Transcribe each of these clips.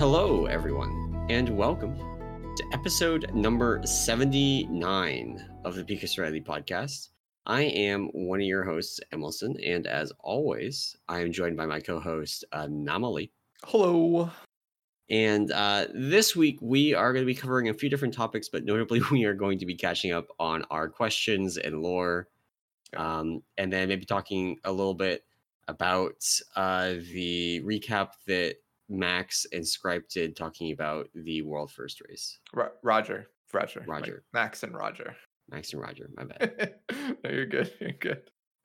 Hello, everyone, and welcome to episode number 79 of the Picus Riley podcast. I am one of your hosts, Emerson, and as always, I am joined by my co-host, Namali. Hello. And this week, we are going to be covering a few different topics, but notably, we are going to be catching up on our questions and lore, and then maybe talking a little bit about the recap that Max and Scripe did, talking about the world first race. Roger. Like Max and Roger. Max and Roger, my bad. No, you're good. You're good.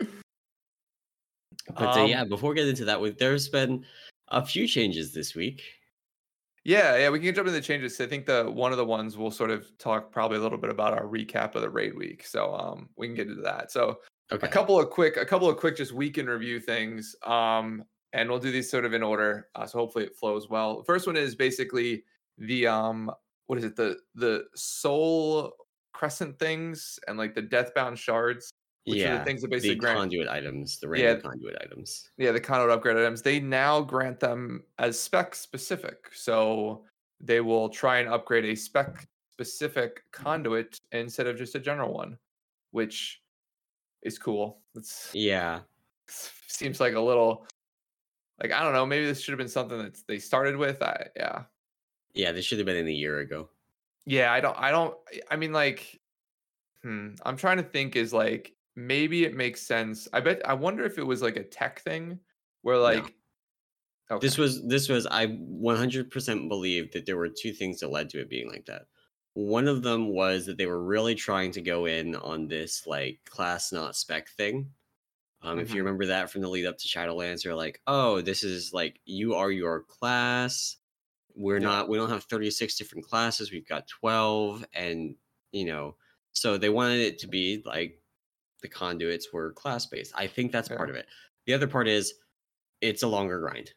But yeah, before we get into that, there's been a few changes this week. Yeah, we can jump into the changes. I think one of the ones we'll sort of talk probably a little bit about our recap of the raid week. So we can get into that. So Okay. a couple of quick just week in review things. And we'll do these sort of in order. So hopefully it flows well. The first one is basically the what is it? The soul crescent things and like the deathbound shards. Which are the things that basically grant conduit items, the random conduit items. Yeah, the conduit upgrade items. They now grant them as spec specific. So they will try and upgrade a spec specific conduit instead of just a general one, which is cool. Seems like a little, like, I don't know, maybe this should have been something that they started with. Yeah, this should have been in a year ago. Yeah, I mean, like, I'm trying to think is like, maybe it makes sense. I wonder if it was like a tech thing where like, no. Okay. This was I 100% believe that there were two things that led to it being like that. One of them was that they were really trying to go in on this like class not spec thing. If you remember that from the lead up to Shadowlands, they're like, oh, this is like, you are your class. We don't have 36 different classes. We've got 12. And, so they wanted it to be like the conduits were class based. I think that's part of it. The other part is it's a longer grind.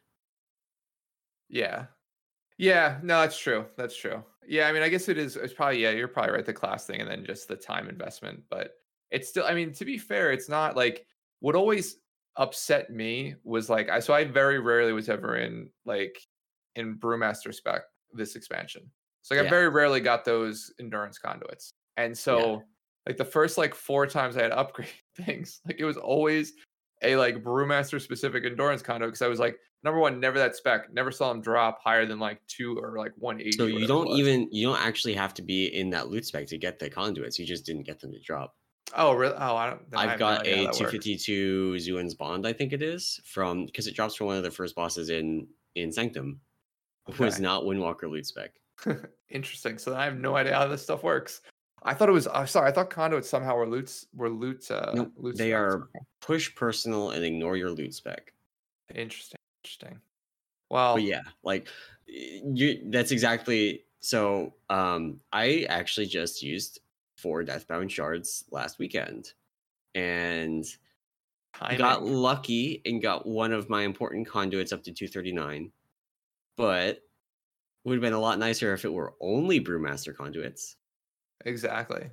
Yeah, no, that's true. Yeah, I mean, I guess it is. It's probably, you're probably right. The class thing and then just the time investment. But it's still, I mean, to be fair, it's not like what always upset me was like, I very rarely was ever in Brewmaster spec this expansion. So I very rarely got those endurance conduits. And so like the first like 4 times I had upgrade things, like it was always a like Brewmaster specific endurance conduit because I was like, number one, never that spec, never saw them drop higher than like 2 or like 180. So you don't actually have to be in that loot spec to get the conduits. You just didn't get them to drop. Oh really? Oh, I've got a 252 Zuin's Bond, I think it is, because it drops from one of the first bosses in Sanctum, who is not Windwalker loot spec. Interesting. So I have no idea how this stuff works. I thought it was. Sorry, I thought conduits somehow were loot. Nope, they are push personal and ignore your loot spec. Interesting. Well, but yeah, like that's exactly. So I actually just used 4 Deathbound shards last weekend, and got lucky and got one of my important conduits up to 239. But it would have been a lot nicer if it were only Brewmaster conduits. Exactly.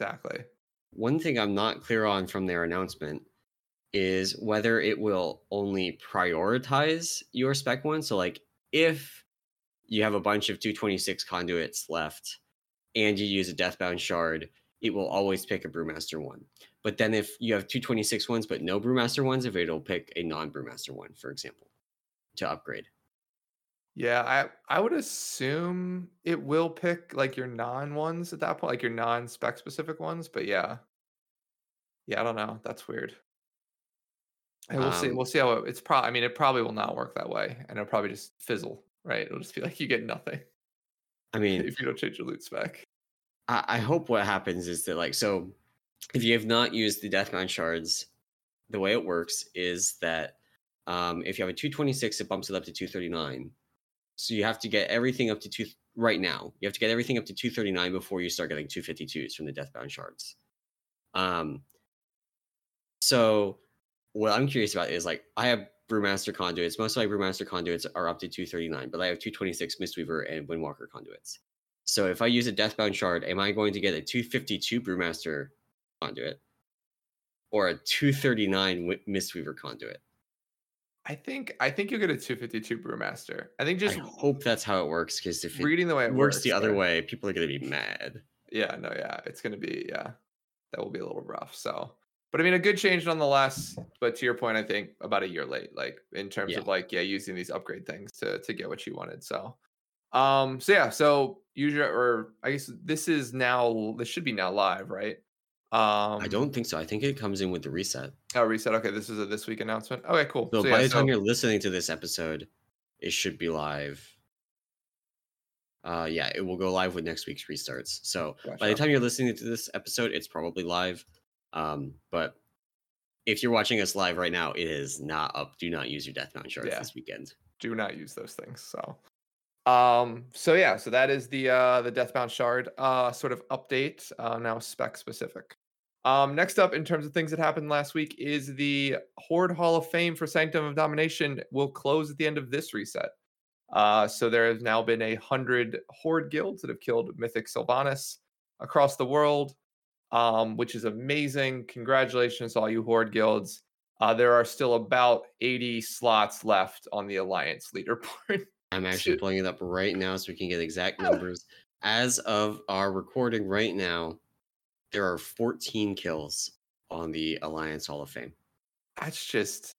One thing I'm not clear on from their announcement is whether it will only prioritize your spec one. So like if you have a bunch of 226 conduits left and you use a Deathbound shard, it will always pick a Brewmaster one. But then if you have 226 ones but no Brewmaster ones, if it'll pick a non-Brewmaster one, for example, to upgrade. Yeah, I would assume it will pick like your non-ones at that point, like your non-spec specific ones. But yeah, I don't know. That's weird. And we'll see. We'll see how it's probably. I mean, it probably will not work that way, and it'll probably just fizzle. Right? It'll just be like you get nothing. I mean, if you don't change your loot spec. I hope what happens is that so if you have not used the Deathbound shards, the way it works is that if you have a 226, it bumps it up to 239. So you have to get everything up to right now. You have to get everything up to 239 before you start getting 252s from the Deathbound shards. So what I'm curious about is like I have Brewmaster conduits. Most of my Brewmaster conduits are up to 239, but I have 226 Mistweaver and Windwalker conduits. So if I use a Deathbound shard, am I going to get a 252 Brewmaster conduit or a 239 Mistweaver conduit? I think you'll get a 252 Brewmaster. I think I just hope that's how it works, because if it reading the way it works the works, other yeah. way, people are gonna be mad. Yeah, no, yeah, it's gonna be yeah, that will be a little rough. So, but I mean, a good change nonetheless. But to your point, I think about a year late, like in terms Yeah, of like yeah, using these upgrade things to get what you wanted. So, so yeah, so usually, or I guess this should be now live, right? I Um, don't think so. I think it comes in with the reset. oh, reset. Okay, this is a this week announcement. Okay, cool. So So yeah, by the time so you're listening to this episode, it should be live. Yeah, it will go live with next week's restarts. So by the gotcha. time you're listening to this episode, it's probably live. But if you're watching us live right now, it is not up. Do not use your Deathbound shards Yeah, this weekend. do not use those things. So yeah, so that is the Deathbound Shard sort of update, now spec specific. Next up in terms of things that happened last week is the Horde Hall of Fame for Sanctum of Domination will close at the end of this reset. So there has now been 100 Horde guilds that have killed Mythic Sylvanas across the world, which is amazing. Congratulations, all you Horde guilds. There are still about 80 slots left on the Alliance leaderboard. I'm actually pulling it up right now so we can get exact numbers. As of our recording right now, there are 14 kills on the Alliance Hall of Fame. That's just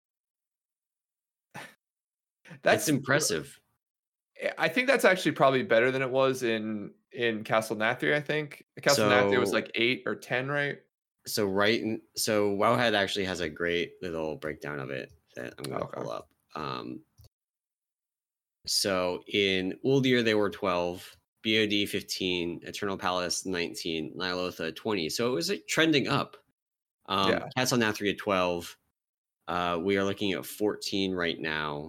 It's that's impressive. I think that's actually probably better than it was in Castle Nathria, I think. Castle Nathria was So like 8 or 10, right? so Wowhead actually has a great little breakdown of it that I'm gonna Okay. pull up. So in Uldir they were 12, BOD 15, Eternal Palace 19, Nyalotha 20. So it was trending up. Yeah. Castle Nathria 12. We are looking at 14 right now.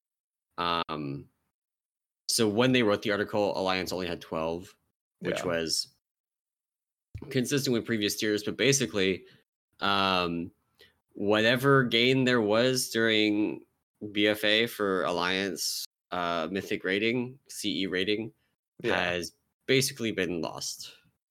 So when they wrote the article, Alliance only had 12, which Yeah. was consistent with previous tiers. But basically, um, whatever gain there was during BFA for Alliance Mythic rating, CE rating, Yeah. has basically been lost.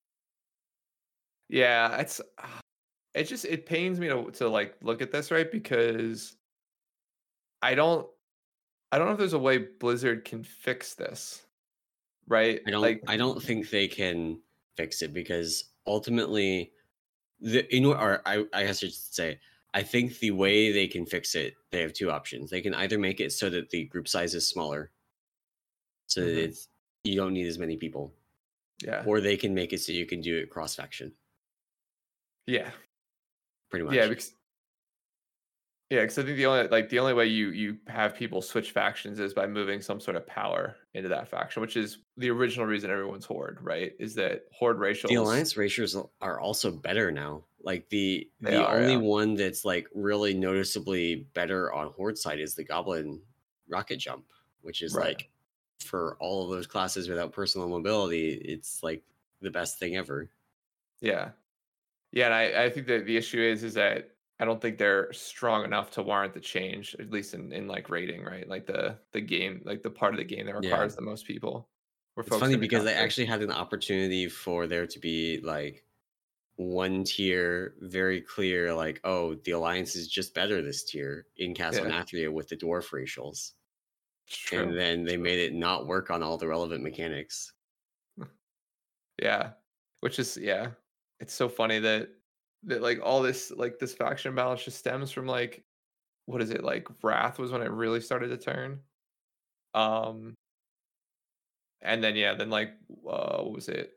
Yeah, it pains me to like look at this, right? Because I don't I don't know if there's a way Blizzard can fix this, right? Like I don't think they can fix it, because ultimately or I guess I should say, I think the way they can fix it, they have two options. They can either make it so that the group size is smaller, so that mhm, it's you don't need as many people, yeah. or they can make it so you can do it cross faction, Yeah. pretty Yeah, much. because yeah, because I think the only way you have people switch factions is by moving some sort of power into that faction, which is the original reason everyone's Horde, right? Is that Horde The racials alliance ratios are also better now. Like they the are, only yeah. one that's like really noticeably better on horde side is the goblin rocket jump, which is Right. like, for all of those classes without personal mobility, it's like the best thing ever. Yeah. Yeah, and I think that the issue is that I don't think they're strong enough to warrant the change, at least in like rating, right? Like the game, like the part of the game that Yeah. requires the most people. Where It's folks funny gonna be because they concentrated. actually had an opportunity for there to be like one tier, very clear, like, oh, the alliance is just better this tier in Castle Yeah, Nathria with the dwarf racials. it's And true. then they True. made it not work on all the relevant mechanics. Yeah. Which is yeah. It's so funny that like all this like this faction balance just stems from like what is it like Wrath was when it really started to turn. Um and then yeah, then like what was it?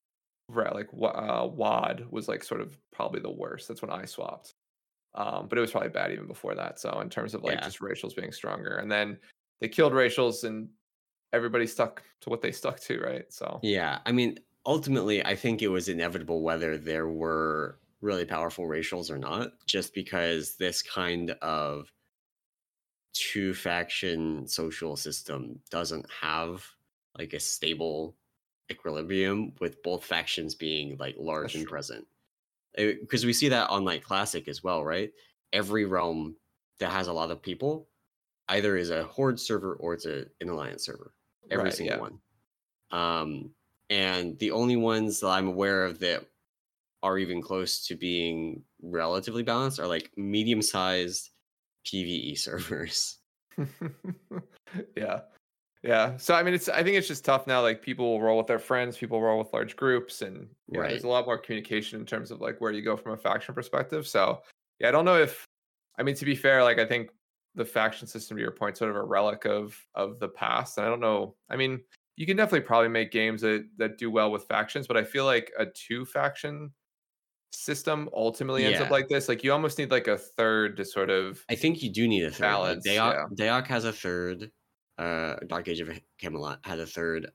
WAD was like sort of probably the worst. That's when I swapped. But it was probably bad even before that. So in terms of like Yeah. just racials being stronger, and then they killed racials, and everybody stuck to what they stuck to, right? So Yeah. I mean, ultimately, I think it was inevitable whether there were really powerful racials or not, just because this kind of two faction social system doesn't have like a stable equilibrium with both factions being like that's large and true. present. Because we see that on like classic as well, right? Every realm that has a lot of people either is a horde server or it's an alliance server. Every Right? single Yeah. one. Um, and the only ones that I'm aware of that are even close to being relatively balanced are like medium-sized PVE servers. Yeah. Yeah. So I mean, I think it's just tough now. Like people will roll with their friends, people roll with large groups, and yeah, there's Right. a lot more communication in terms of like where you go from a faction perspective. So yeah, I don't know if I mean to be fair, like I think the faction system to your point, sort of a relic of the past. And I don't know. I mean, you can definitely probably make games that do well with factions, but I feel like a two faction system ultimately ends up Yeah. like this. Like you almost need like a third to sort of I think you do need a third. Like balance. Yeah. Dayak has a third. Dark Age of Camelot had a third.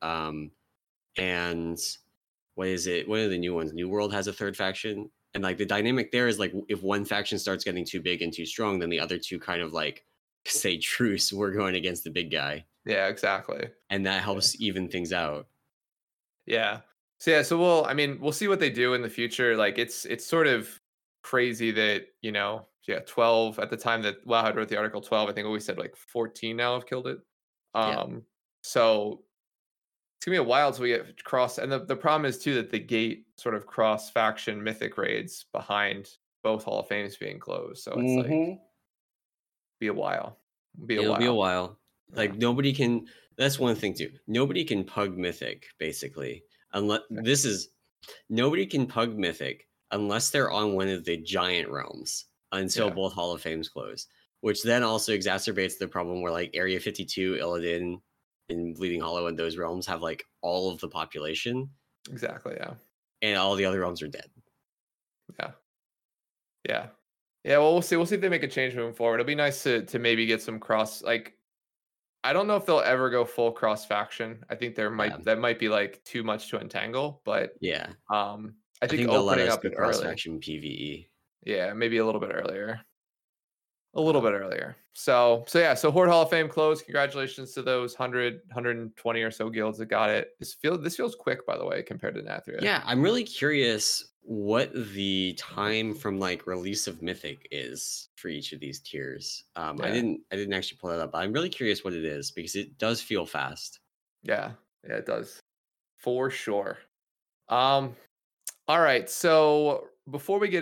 And what is it? What are the new ones? New World has a third faction. And like the dynamic there is like if one faction starts getting too big and too strong, then the other two kind of like say truce, we're going against the big guy. Yeah, exactly. And that Yeah. helps even things out. Yeah. So yeah, so I mean, we'll see what they do in the future. Like it's sort of crazy that, yeah, 12 at the time that Wowhead wrote the article 12, I think we said like 14 now have killed it. Yeah. So it's gonna be a while till we get cross and the problem is too that the gate sort of cross faction mythic raids behind both Hall of Fames being closed. So it's like Mm-hmm. be a while. Be a It'll be a while. while. Yeah. Like nobody can. That's one thing too. Nobody can pug Mythic basically, unless this is nobody can pug Mythic unless they're on one of the giant realms until Yeah. both Hall of Fames close. Which then also exacerbates the problem where like Area 52, Illidan, and Bleeding Hollow and those realms have like all of the population, Exactly. Yeah. and all the other realms are dead. Yeah. Yeah. Yeah, well, we'll see. We'll see if they make a change moving forward. It'll be nice to maybe get some cross. Like, I don't know if they'll ever go full cross faction. I think Yeah, that might be like too much to entangle. But yeah. I I think think they'll let opening us up do it cross early. faction PVE. Yeah, maybe a little bit earlier. A little Uh, bit earlier. So yeah. So Horde Hall of Fame closed. Congratulations to those 120 or so guilds that got it. This feels quick, by the way, compared to Nathria. Yeah, I'm really curious what the time from like release of Mythic is for each of these tiers. Yeah. I didn't actually pull that up, but I'm really curious what it is because it does feel fast. Yeah. Yeah. It does for sure. Um, All right. So before we get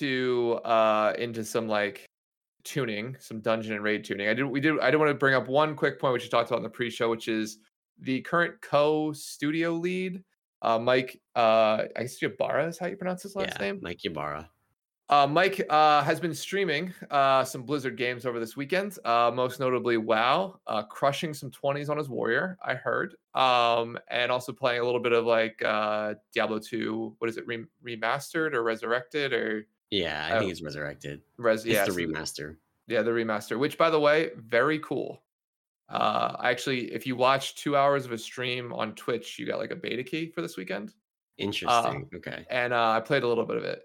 into some like tuning, some dungeon and raid tuning, I did want to bring up one quick point which you talked about in the pre-show, which is the current co-studio lead, Mike I guess Ybarra is how you pronounce his last Yeah, name. Mike Ybarra. Mike has been streaming some Blizzard games over this weekend, most notably WoW, crushing some 20s on his warrior, I heard, and also playing a little bit of like Diablo 2. What is it, remastered or resurrected or Yeah, I uh, think it's resurrected. It's yeah, the remaster. yeah, the remaster. Which, by the way, very cool. Actually, if you watch 2 hours of a stream on Twitch, you got like a beta key for this weekend. Uh, Interesting. Okay. and I played a little bit of it.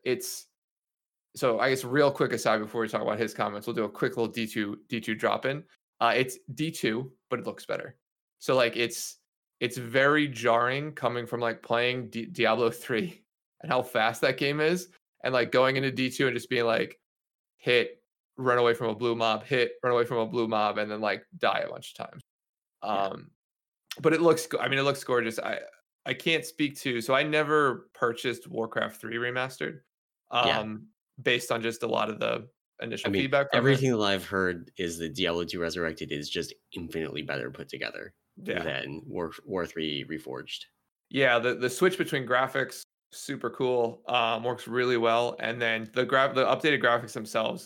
So I guess real quick aside before we talk about his comments, we'll do a quick little D2 drop in. It's D2, but it looks better. So like it's very jarring coming from like playing Diablo 3 and how fast that game is, and like going into D2 and just being like hit, run away from a blue mob, hit, run away from a blue mob, and then like die a bunch of times. Yeah. But I mean it looks gorgeous. I can't speak to, so I never purchased Warcraft 3 remastered. Yeah. Based on just a lot of the I initial mean, feedback from it. everything that I've heard is that Diablo 2 Resurrected is just infinitely better put together Yeah. than War 3 Reforged. Yeah, the switch between graphics, super cool. Works really well. And then the updated graphics themselves,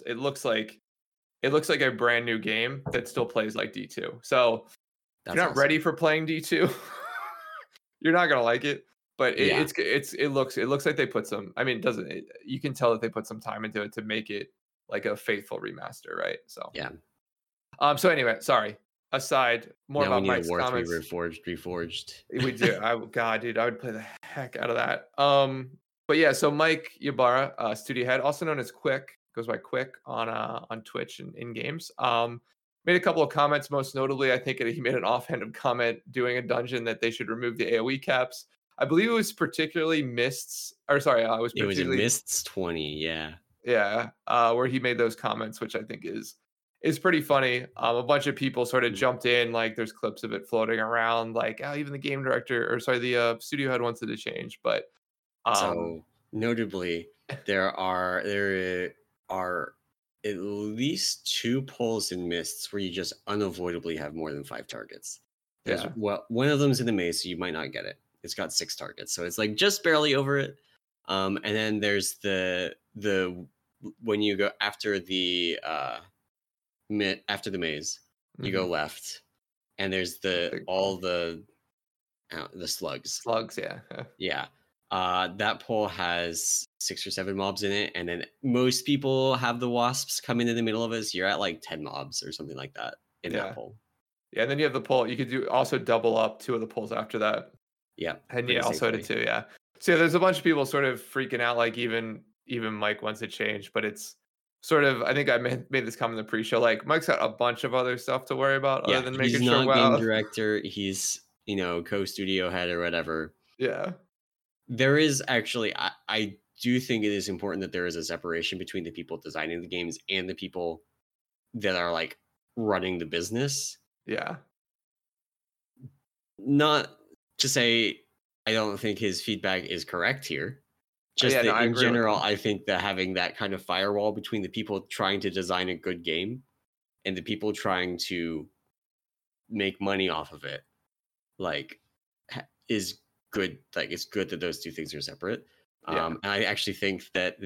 it looks like a brand new game that still plays like D2. So if That's you're not awesome. ready for playing D2, you're not gonna like it. But Yeah. it looks like they put some. I mean, it doesn't it, you can tell that they put some time into it to make it like a faithful remaster, right? So Yeah. so anyway, sorry. Aside, more Now we about need a Mike's War 3 comments. Reforged. We do. God, dude, I would play the heck out of that. But yeah, so Mike Ybarra, studio head, also known as Quick, goes by Quick on Twitch and in games. Made a couple of comments. Most notably, I think he made an offhanded comment doing a dungeon that they should remove the AOE caps. I believe it was particularly Mists, or sorry, it was It was a particularly Mists 20, yeah. yeah, where he made those comments, which I think is pretty funny. A bunch of people sort of jumped in, like there's clips of it floating around, like oh, even the game director or sorry, the studio head wants it to change, but um, So notably, there are at least 2 pulls and mists where you just unavoidably have more than 5 targets. There's Yeah. well, one of them's in the maze, so you might not get it. It's got 6 targets, so it's like just barely over it. And then there's the when you go after the after the maze, you go left, and there's Big all pole. the slugs. Slugs, yeah. Yeah. That pole has 6 or 7 mobs in it, and then most people have the wasps come into the middle of it, so you're at like 10 mobs or something like that in that Yeah. pole. Yeah, and then you have the pole. You could do also double up 2 of the poles after that. Yeah, And yeah, pretty also did safely. too, yeah. So yeah, there's a bunch of people sort of freaking out, like even Mike wants it changed, but it's sort of I think I made this comment in the pre-show. Like Mike's got a bunch of other stuff to worry about other Yeah, than he's making sure not game WoW. director, he's, co-studio head or whatever. Yeah. There is actually I do think it is important that there is a separation between the people designing the games and the people that are, like, running the business. Yeah. Not to say I don't think his feedback is correct here. Just Yeah, no, that I in agree with general, him. I think that having that kind of firewall between the people trying to design a good game and the people trying to make money off of it, like, is good. Like, it's good that those two things are separate. Yeah. And I actually think that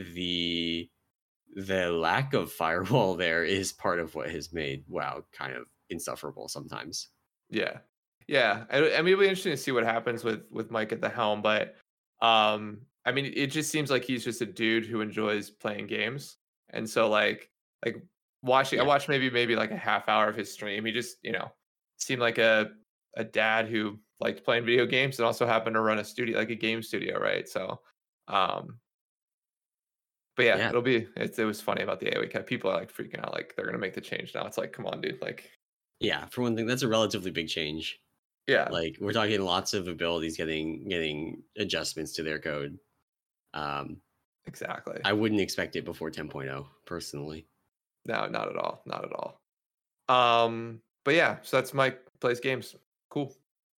the lack of firewall there is part of what has made WoW kind of insufferable sometimes. Yeah. Yeah. I mean, it'll be interesting to see what happens with Mike at the helm, but I mean, it just seems like he's just a dude who enjoys playing games. And so like watching I Yeah. watched maybe like a half hour of his stream. He just, seemed like a dad who liked playing video games and also happened to run a studio like a game studio, right? So um but yeah, Yeah. it was funny about the AoE cut. People are like freaking out, like they're gonna make the change now. It's like, come on, dude. Like, Yeah. For one thing, that's a relatively big change. yeah, Like, we're talking lots of abilities getting adjustments to their code. Um, exactly. I wouldn't expect it before 10.0, personally. No, not at all. Not at all. But yeah, so that's Mike plays games. Cool.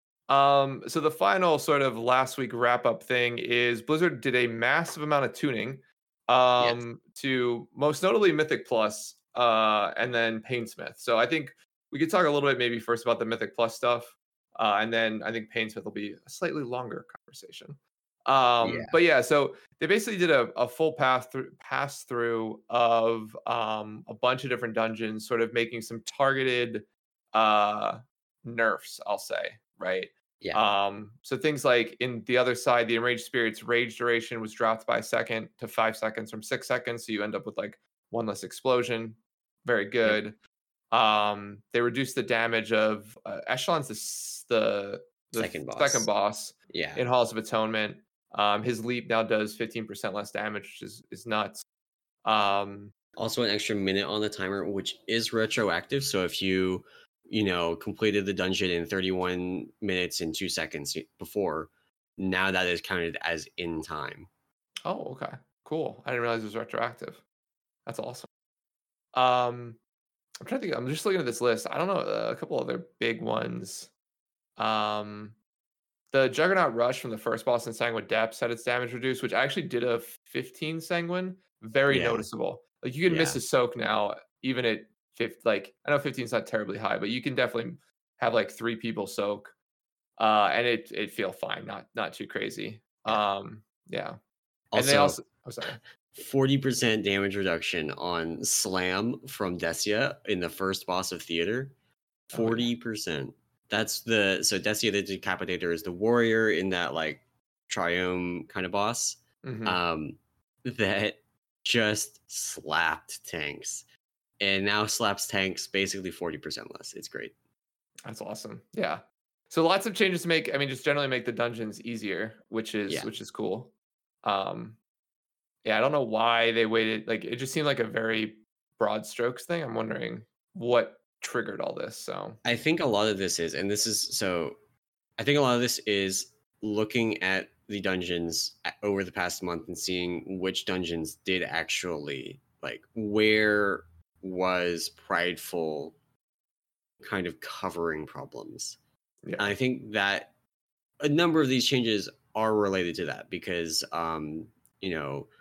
So the final sort of last week wrap up thing is Blizzard did a massive amount of tuning, Yes. to most notably Mythic Plus, and then Painsmith. So I think we could talk a little bit maybe first about the Mythic Plus stuff, and then I think Painsmith will be a slightly longer conversation. Yeah. But yeah, so they basically did a full pass through of a bunch of different dungeons, sort of making some targeted uh nerfs, I'll say, right? Yeah. So things like in the other side, the Enraged Spirit's rage duration was dropped by a second to 5 seconds from 6 seconds. So you end up with like one less explosion. Very Yep. good. They reduced the damage of Echelon's the Second second boss. boss Yeah. in Halls of Atonement. His leap now does 15% less damage, which is nuts. Um, Also an extra minute on the timer, which is retroactive. So if you, completed the dungeon in 31 minutes and 2 seconds before, now that is counted as in time. oh, okay, cool. I didn't realize it was retroactive. That's awesome. Um, I'm trying to think. I'm just looking at this list. I don't know a couple other big ones. Um, the Juggernaut Rush from the first boss in Sanguine Depths had its damage reduced, which actually did a 15 Sanguine. Very Yeah. noticeable. Like you can miss Yeah. a soak now, even at 50. Like I know 15 is not terribly high, but you can definitely have like 3 people soak, and it feel fine, not too crazy. Yeah. Yeah, and they Also, also. Oh, sorry. 40% damage reduction on Slam from Decia in the first boss of Theater. Oh yeah. 40%. That's so Decia the Decapitator is the warrior in that like triome kind of boss. Hmm. Um that just slapped tanks. And now slaps tanks basically 40% less. It's great. That's awesome. Yeah. So lots of changes to make. I mean, just generally make the dungeons easier, Yeah. which is cool. Um, yeah, I don't know why they waited. Like, it just seemed like a very broad strokes thing. I'm wondering what triggered all this. So I think a lot of this is, and this is so I think a lot of this is looking at the dungeons over the past month and seeing which dungeons did actually like where was prideful kind of covering problems. And yeah, I think that a number of these changes are related to that because you know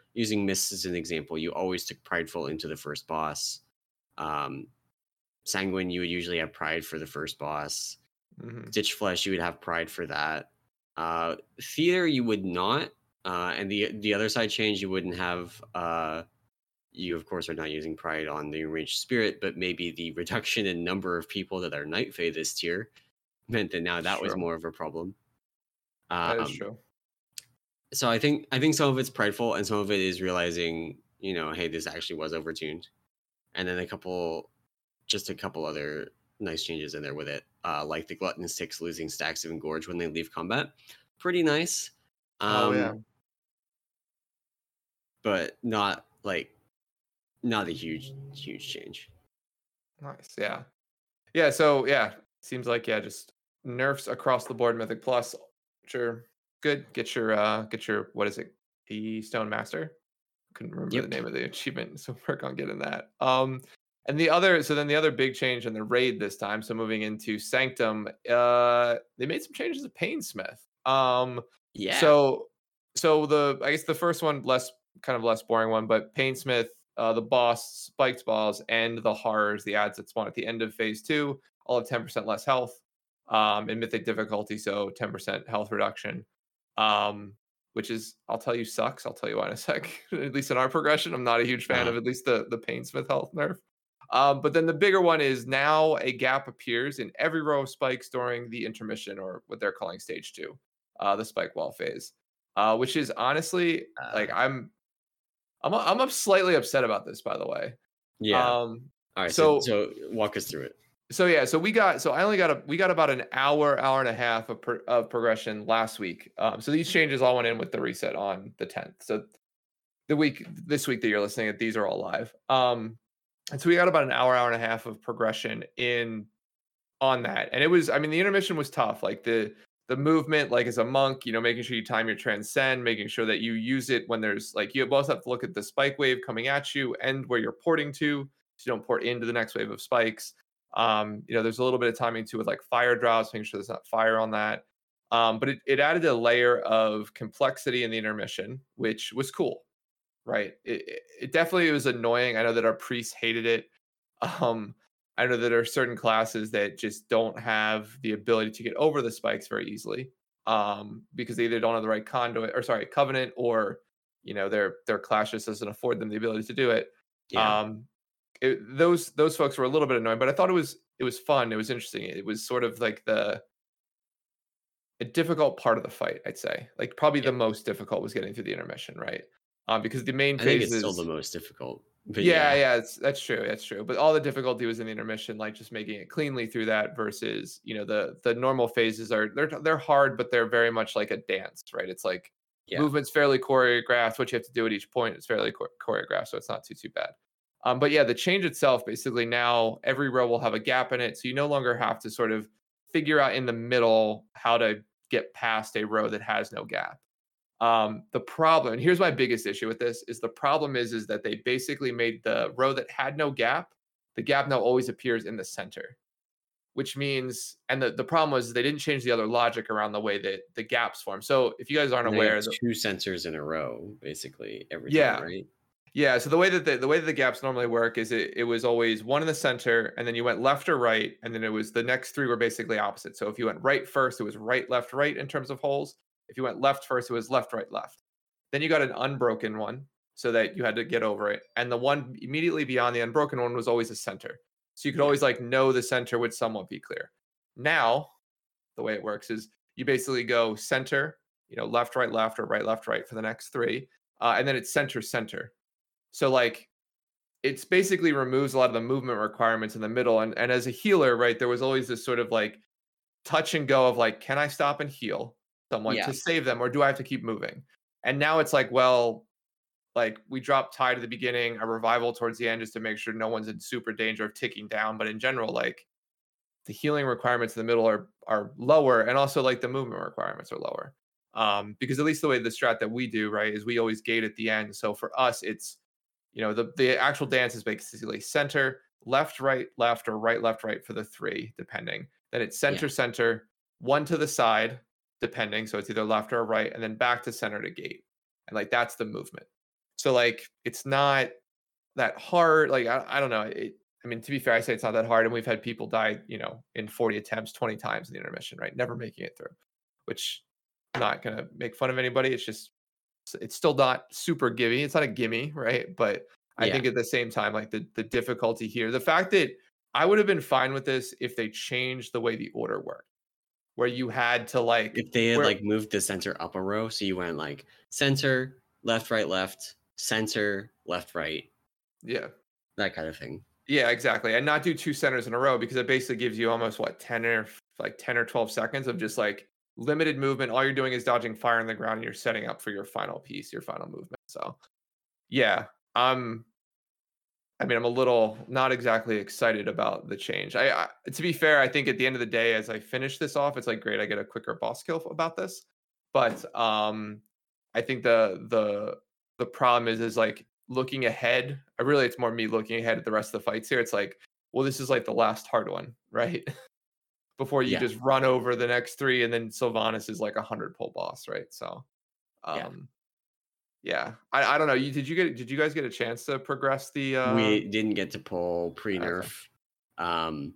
using Mist as an example, you always took Prideful into the first boss. Um, Sanguine, you would usually have Pride for the first boss. Hmm. Stitch Flesh, you would have Pride for that. Theater, you would not. And the other side change, you wouldn't have. You of course are not using Pride on the Enraged Spirit, but maybe the reduction in number of people that are Night Fae this tier meant that now That's that was true. more of a problem. That is Um, true. so I think some of it's prideful and some of it is realizing, hey, this actually was overtuned. And then just a couple other nice changes in there with it, like the Gluttonous Ticks losing stacks of Engorge when they leave combat. Pretty nice. Oh yeah. But not a huge change. Nice. Yeah. Yeah. So yeah, seems like yeah, just nerfs across the board. Mythic Plus, sure, good. Get your what is it? The Stone Master. Couldn't remember the Yep. name of the achievement, so work on getting that. And then the other big change in the raid this time. So moving into Sanctum, they made some changes to Painsmith. Yeah. So I guess the first one less boring one, but Painsmith, the boss, spiked balls, and the horrors, the ads that spawn at the end of phase 2, all have 10% less health, in mythic difficulty, so 10% health reduction. Um, which is, I'll tell you, sucks. I'll tell you why in a sec. At least in our progression, I'm not a huge fan Uh, of at least the Painsmith health nerf. But then the bigger one is now a gap appears in every row of spikes during the intermission, or what they're calling stage 2, the spike wall phase, which is honestly like uh, I'm slightly upset about this, by the way. yeah. Um, All right. So so so walk us through it. so yeah, so we got about an hour and a half of progression last week. So these changes all went in with the reset on the 10th. So this week that you're listening at, these are all live. And so we got about an hour and a half of progression in on that. And it was, I mean, the intermission was tough. Like the movement, like as a monk, making sure you time your transcend, making sure that you use it when there's like you both have to look at the spike wave coming at you and where you're porting to, so you don't port into the next wave of spikes. There's a little bit of timing too with like fire drops, making sure there's not fire on that. But it added a layer of complexity in the intermission, which was cool, right? It definitely was annoying. I know that our priests hated it. Um, I know that there are certain classes that just don't have the ability to get over the spikes very easily, because they either don't have the right covenant, or their class just doesn't afford them the ability to do it. Yeah. Um, those folks were a little bit annoying, but I thought it was fun. It was interesting. It was sort of like a difficult part of the fight, I'd say. Like probably Yeah. the most difficult was getting through the intermission, right? Because the main I think it's still the phases, most difficult. But yeah, yeah. yeah, that's true, that's true. But all the difficulty was in the intermission, like just making it cleanly through that versus, the normal phases they're hard, but they're very much like a dance, right? It's like Yeah. movement's fairly choreographed. What you have to do at each point is fairly choreographed, so it's not too bad. But yeah, the change itself, basically now every row will have a gap in it, so you no longer have to sort of figure out in the middle how to get past a row that has no gap. The problem, and here's my biggest issue with this, is the problem is that they basically made the row that had no gap, the gap now always appears in the center, which means, and the problem was they didn't change the other logic around the way that the gaps form. So if you guys aren't And then you have aware, two sensors in a row, basically every time, yeah, right? yeah. So the way that the gaps normally work is it was always one in the center, and then you went left or right, and then it was the next three were basically opposite. So if you went right first, it was right, left, right in terms of holes. If you went left first, it was left, right, left. Then you got an unbroken one, so that you had to get over it. And the one immediately beyond the unbroken one was always a center. So you could Yeah. always like know the center would somewhat be clear. Now, the way it works is you basically go center, left, or right, left, right for the next three. And then it's center, center. So like it's basically removes a lot of the movement requirements in the middle. And as a healer, right, there was always this sort of like touch and go of like, can I stop and heal someone Yeah. to save them, or do I have to keep moving? And now it's like, well, like we drop tide at the beginning, a revival towards the end, just to make sure no one's in super danger of ticking down. But in general, like the healing requirements in the middle are lower, and also like the movement requirements are lower. Because at least the way the strat that we do, right, is we always gate at the end. So for us, it's the actual dance is basically center, left, right, left, or right, left, right for the three, depending. Then it's Yeah. center, center, one to the side, depending. So it's either left or right, and then back to center to gate. And like that's the movement. So like it's not that hard. Like I don't know. I mean, to be fair, I say it's not that hard, and we've had people die, in 40 attempts, 20 times in the intermission, right? Never making it through. Which I'm not gonna make fun of anybody. It's still not super gimme. It's not a gimme, right? But I Yeah. think at the same time, like the difficulty here, the fact that I would have been fine with this if they changed the way the order worked, where you had to like If they had where like moved the center up a row, so you went like center, left, center, left, right, yeah. that kind of thing. Yeah, exactly. And not do 2 centers in a row because it basically gives you almost what 10 or 12 seconds of just like limited movement. All you're doing is dodging fire on the ground and you're setting up for your final piece, your final movement. So yeah, I'm I mean, I'm a little not exactly excited about the change. To be fair, I think at the end of the day, as I finish this off, it's like great, I get a quicker boss kill about this. But I think the problem is like looking ahead. Really, it's more me looking ahead at the rest of the fights here. It's like, well, this is like the last hard one, right? Before you Yeah. just run over the next three, and then Sylvanas is like 100 pull boss, right? So, Yeah. um, yeah, I don't know. Did you guys get a chance to progress the We didn't get to pull okay. pre-nerf. Um,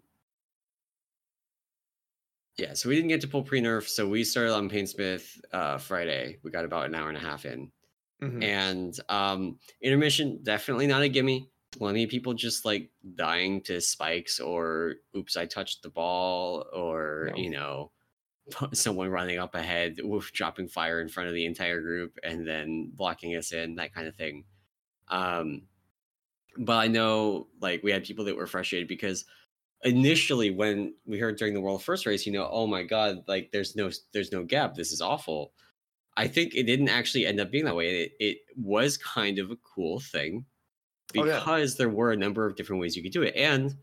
yeah, so we didn't get to pull pre-nerf. So we started on Painsmith Friday. We got about an hour and a half in. Mhm. And intermission, definitely not a gimme. Plenty of people just like dying to spikes or oops, I touched the ball, or No. someone running up ahead, woof, dropping fire in front of the entire group and then blocking us in, that kind of thing. Um, but I know like we had people that were frustrated because initially when we heard during the world first race, oh my god, like there's no gap. This is awful. I think it didn't actually end up being that way. It was kind of a cool thing Oh yeah. because there were a number of different ways you could do it. And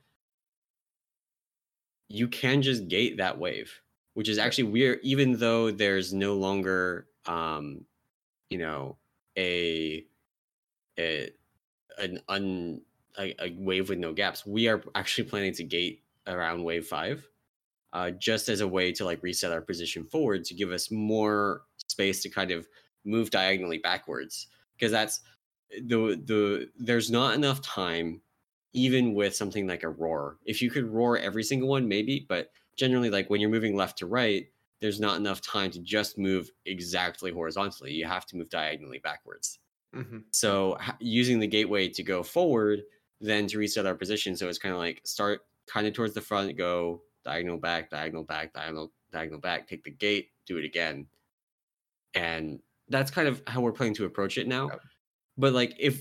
you can just gate that wave, which is Yeah. actually weird, even though there's no longer you know, a a an un a wave with no gaps. We are actually planning to gate around wave 5, just as a way to like reset our position forward to give us more space to kind of move diagonally backwards. Because that's there's not enough time, even with something like a roar. If you could roar every single one, maybe, but generally, like when you're moving left to right, there's not enough time to just move exactly horizontally. You have to move diagonally backwards. Mhm. So using the gateway to go forward, then to reset our position. So it's kind of like start kind of towards the front, go diagonal back, diagonal back, diagonal back, take the gate, do it again. And that's kind of how we're planning to approach it now. Yep. But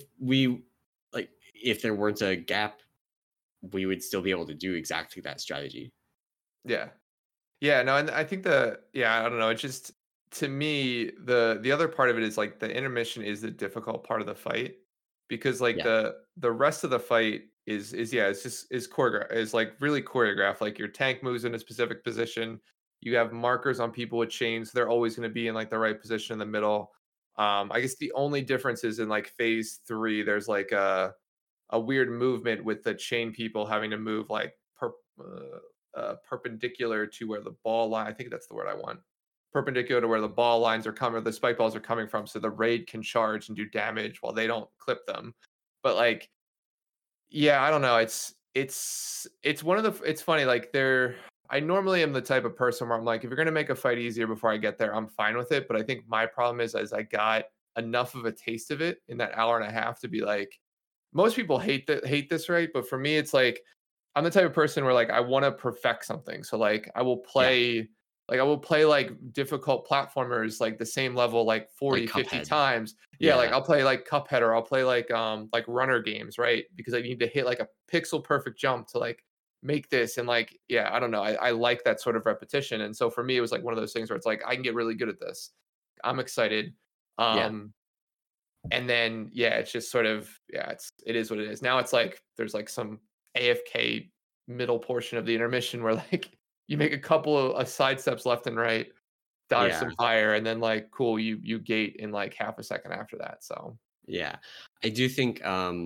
if there weren't a gap, we would still be able to do exactly that strategy. Yeah. Yeah, no, and I think I don't know, it's just to me, the other part of it is like the intermission is the difficult part of the fight because like Yeah. the rest of the fight is yeah, it's just is like really choreographed. Like your tank moves in a specific position. You have markers on people with chains. They're always going to be in like the right position in the middle. I guess the only difference is in like phase 3, there's like a weird movement with the chain people having to move like perpendicular to where the ball line. I think that's the word I want. Perpendicular to where the ball lines are coming, the spike balls are coming from, so the raid can charge and do damage while they don't clip them. But like, yeah, I don't know. It's one of the. It's funny. Like they're. I normally am the type of person where I'm like, if you're gonna make a fight easier before I get there, I'm fine with it. But I think my problem is, as I got enough of a taste of it in that hour and a half to be like, most people hate this, right? But for me, it's like I'm the type of person where like I want to perfect something. So like Yeah. I will play like difficult platformers like the same level like Like 40, 50 Cuphead. times. Yeah, like Yeah. I'll play like Cuphead or I'll play like runner games, right? Because I need to hit like a pixel perfect jump to like make this and like yeah, I don't know. I like that sort of repetition. And so for me it was like one of those things where it's like I can get really good at this. I'm excited. Yeah. Um and then yeah, it's just sort of yeah, it is what it is. Now it's like there's like some AFK middle portion of the intermission where like you make a couple of side steps left and right, dodge Yeah. some fire, and then like cool, you gate in like half a second after that. So Yeah. I do think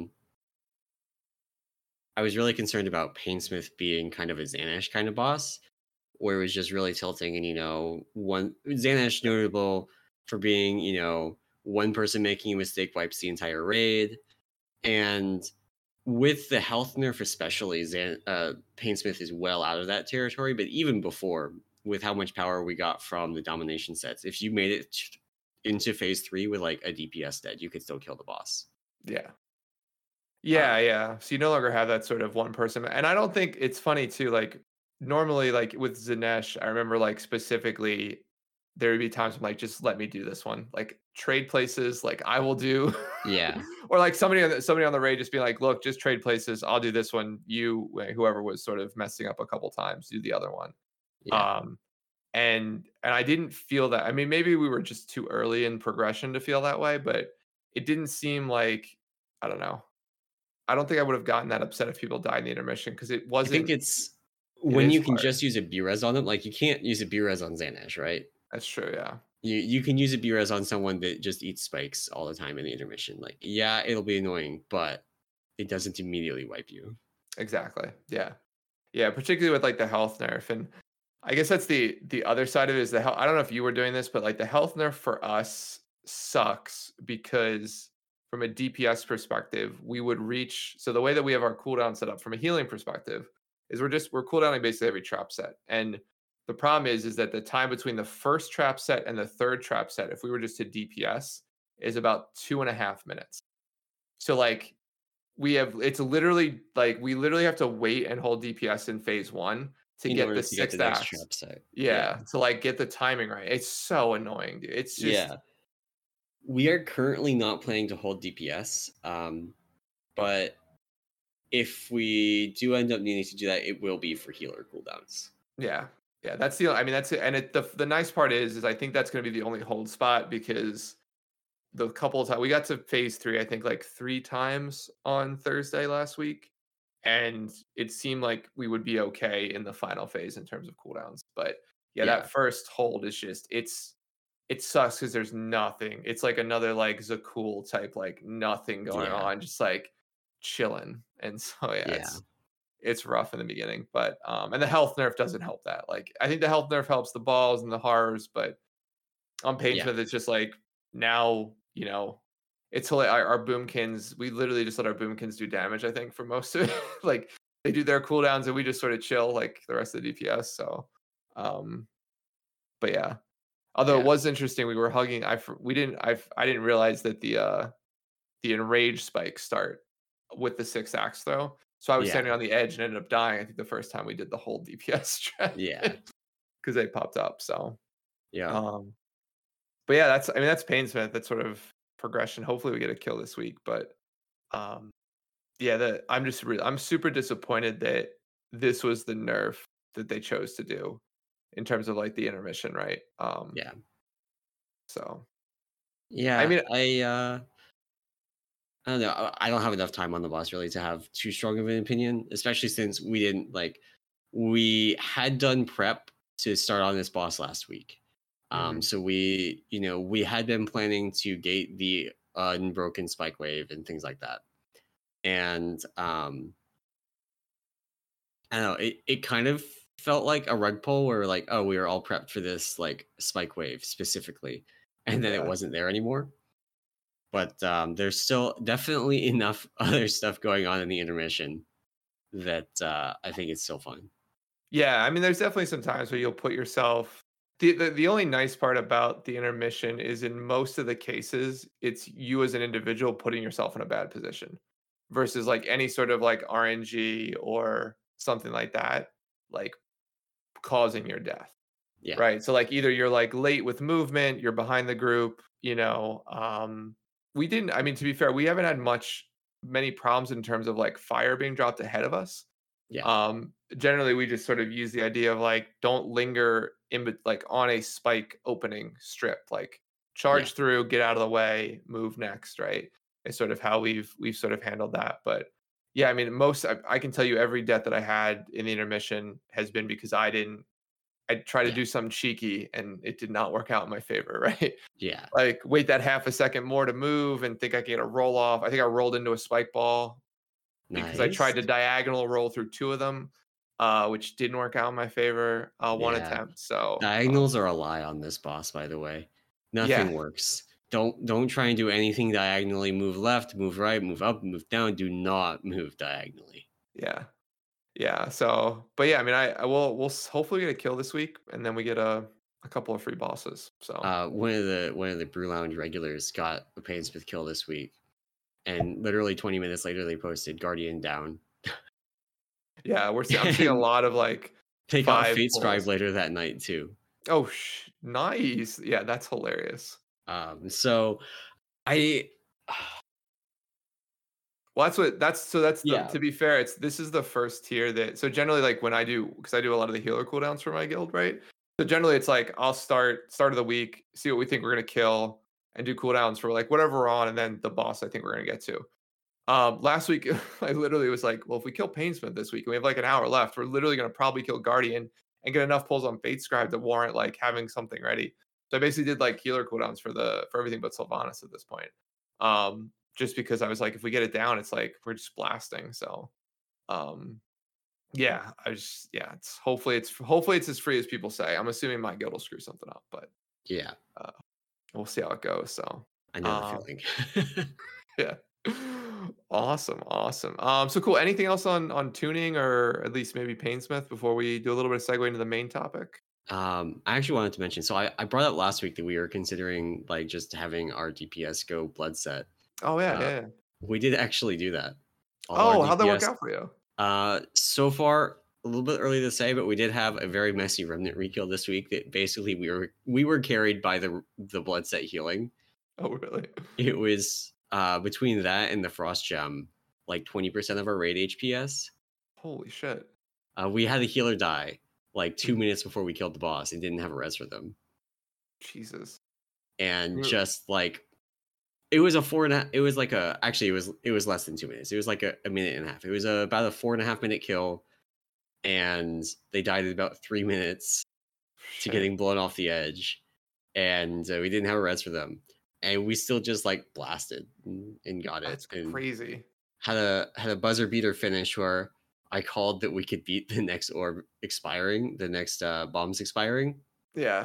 I was really concerned about Painsmith being kind of a Xanash kind of boss, where it was just really tilting. And one Xanash notable for being, one person making a mistake wipes the entire raid. And with the health nerf especially, Painsmith is well out of that territory. But even before, with how much power we got from the domination sets, if you made it into phase 3 with like a DPS dead, you could still kill the boss. Yeah. Yeah. So you no longer have that sort of one person. And I don't think it's funny too. Like normally, like with Zanesh, I remember like specifically there would be times I'm like, just let me do this one. Like trade places, like I will do. Yeah. Or like somebody on the raid just be like, look, just trade places. I'll do this one. You, whoever was sort of messing up a couple times, do the other one. Yeah. And I didn't feel that. I mean, maybe we were just too early in progression to feel that way, but it didn't seem like, I don't know. I don't think I would have gotten that upset if people died in the intermission because it I wasn't. think it's It when is you can hard. just use a B-res on them. Like you can't use a B-res on Xanash, right? That's true. Yeah. You can use a B-res on someone that just eats spikes all the time in the intermission. Like, yeah, it'll be annoying, but it doesn't immediately wipe you. Exactly. Yeah. Yeah. Particularly with like the health nerf, and I guess that's the other side of it is the health. I don't know if you were doing this, but like the health nerf for us sucks because from a DPS perspective, we would reach. So the way that we have our cooldown set up from a healing perspective is we're cooldowning basically every trap set, and the problem is that the time between the first trap set and the third trap set, if we were just to DPS, is about 2.5 minutes. So like it's literally like we literally have to wait and hold DPS in phase 1 to In get order the to get the 6th next axe. trap set. Yeah, to like get the timing right. It's so annoying, dude. It's just Yeah. We are currently not planning to hold DPS, but if we do end up needing to do that, it will be for healer cooldowns. yeah. Yeah, that's I mean that's it. And the nice part is I think that's going to be the only hold spot because the couple of times we got to phase 3 I think like 3 times on Thursday last week, and it seemed like we would be okay in the final phase in terms of cooldowns. But yeah, Yeah. that first hold is just it sucks because there's nothing. It's like another like Zakul type, like nothing going Yeah. on, just like chilling. And so yeah, Yeah. it's rough in the beginning, but and the health nerf doesn't help that. Like I think the health nerf helps the balls and the horrors, but on Yeah. Painsmith it's just like now, it's our boomkins. We literally just let our boomkins do damage, I think, for most of it. Like they do their cooldowns and we just sort of chill like the rest of the DPS. So but yeah. Although it Yeah. was interesting, we were hugging. I didn't realize that the enrage spikes start with the 6th axe throw. So I was Yeah. standing on the edge and ended up dying. I think the first time we did the whole DPS strat. Yeah. Because they popped up. So Yeah. but yeah, that's Painsmith. That's sort of progression. Hopefully we get a kill this week. But yeah, I'm super disappointed that this was the nerf that they chose to do in terms of like the intermission, right? Yeah. So Yeah. I mean, I don't know. I don't have enough time on the boss really to have too strong of an opinion, especially since we had done prep to start on this boss last week. So we had been planning to gate the unbroken spike wave and things like that. And I don't know, it kind of felt like a rug pull where like, oh, we were all prepped for this like spike wave specifically, and then it wasn't there anymore. But there's still definitely enough other stuff going on in the intermission that I think it's still fun. Yeah, I mean, there's definitely some times where you'll put yourself. The only nice part about the intermission is in most of the cases, it's you as an individual putting yourself in a bad position versus like any sort of like RNG or something like that, like causing your death. Yeah. Right. So like either you're like late with movement, you're behind the group, we didn't, I mean, to be fair, we haven't had many problems in terms of like fire being dropped ahead of us. Yeah. Generally we just sort of use the idea of like don't linger like on a spike opening strip, like charge through, get out of the way, move next, right? It's sort of how we've sort of handled that. But yeah, I mean, I can tell you every death that I had in the intermission has been because I tried to do something cheeky and it did not work out in my favor, right? Yeah. Like wait that half a second more to move and think I can get a roll off. I think I rolled into a spike ball because I tried to diagonal roll through 2 of them, which didn't work out in my favor. One Yeah. attempt. So Diagonals are a lie on this boss, by the way. Nothing works. don't try and do anything diagonally. Move left, move right, move up, move down. Do not move diagonally. Yeah. Yeah. So, but yeah, I mean, I will hopefully get a kill this week, and then we get a couple of free bosses. So One of the Brew Lounge regulars got a Painsmith kill this week, and literally 20 minutes later they posted Guardian down. yeah, I'm seeing a lot of like They got 5 Fate Scribe pulls. later that night too. Oh, nice. Yeah, that's hilarious. So I Well, that's the yeah to be fair, this is the first tier that so generally like when I do because I do a lot of the healer cooldowns for my guild, right? So generally it's like I'll start of the week, see what we think we're gonna kill, and do cooldowns for like whatever we're on, and then the boss I think we're gonna get to. Last week I literally was like, well, if we kill Painsmith this week and we have like an hour left, we're literally gonna probably kill Guardian and get enough pulls on Fate Scribe to warrant like having something ready. So I basically did like healer cooldowns for everything but Sylvanas at this point. Just because I was like, if we get it down, it's like we're just blasting. So um yeah, hopefully it's as free as people say. I'm assuming my guild will screw something up, but yeah we'll see how it goes. So I know the um feeling. yeah. Awesome. So cool. Anything else on tuning or at least maybe Painsmith before we do a little bit of segue into the main topic? I actually wanted to mention. So I brought up last week that we were considering like just having our DPS go blood set. Oh yeah, Uh, yeah. we did actually do that. All our Oh, how'd that work DPS. out for you? So far a little bit early to say, but we did have a very messy remnant rekill this week. That basically we were carried by the blood set healing. Oh really? It was between that and the frost gem, like 20% of our raid HPS. Holy shit. We had a healer die like 2 Mhm. minutes before we killed the boss and didn't have a res for them. Jesus. And Mm. just like it was a 4.5. It was like a actually it was less than 2 minutes. It was like a minute and a half. It was about a 4.5 minute kill, and they died in about 3 minutes to Shit. getting blown off the edge, and we didn't have a res for them, and we still just like blasted and got it, That's and crazy. had a buzzer beater finish where I called that we could beat the next orb expiring, the next bombs expiring. Yeah.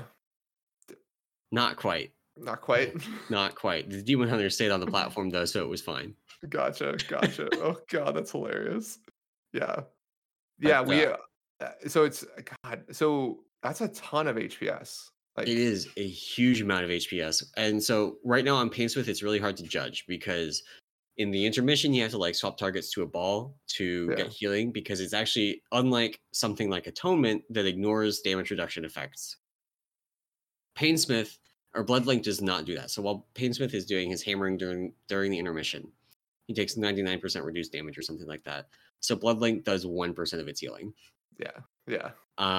Not quite. Not quite. Not quite. The Demon Hunter stayed on the platform though, so it was fine. Gotcha. Oh god, that's hilarious. Yeah. Yeah, But we so it's god, so that's a ton of HPS. Like it is a huge amount of HPS. And so right now on Painsmith, it's really hard to judge because in the intermission, you have to like swap targets to a ball to yeah. get healing because it's actually unlike something like Atonement that ignores damage reduction effects. Painsmith or Bloodlink does not do that. So while Painsmith is doing his hammering during the intermission, he takes 99% reduced damage or something like that. So Bloodlink does 1% of its healing. Yeah.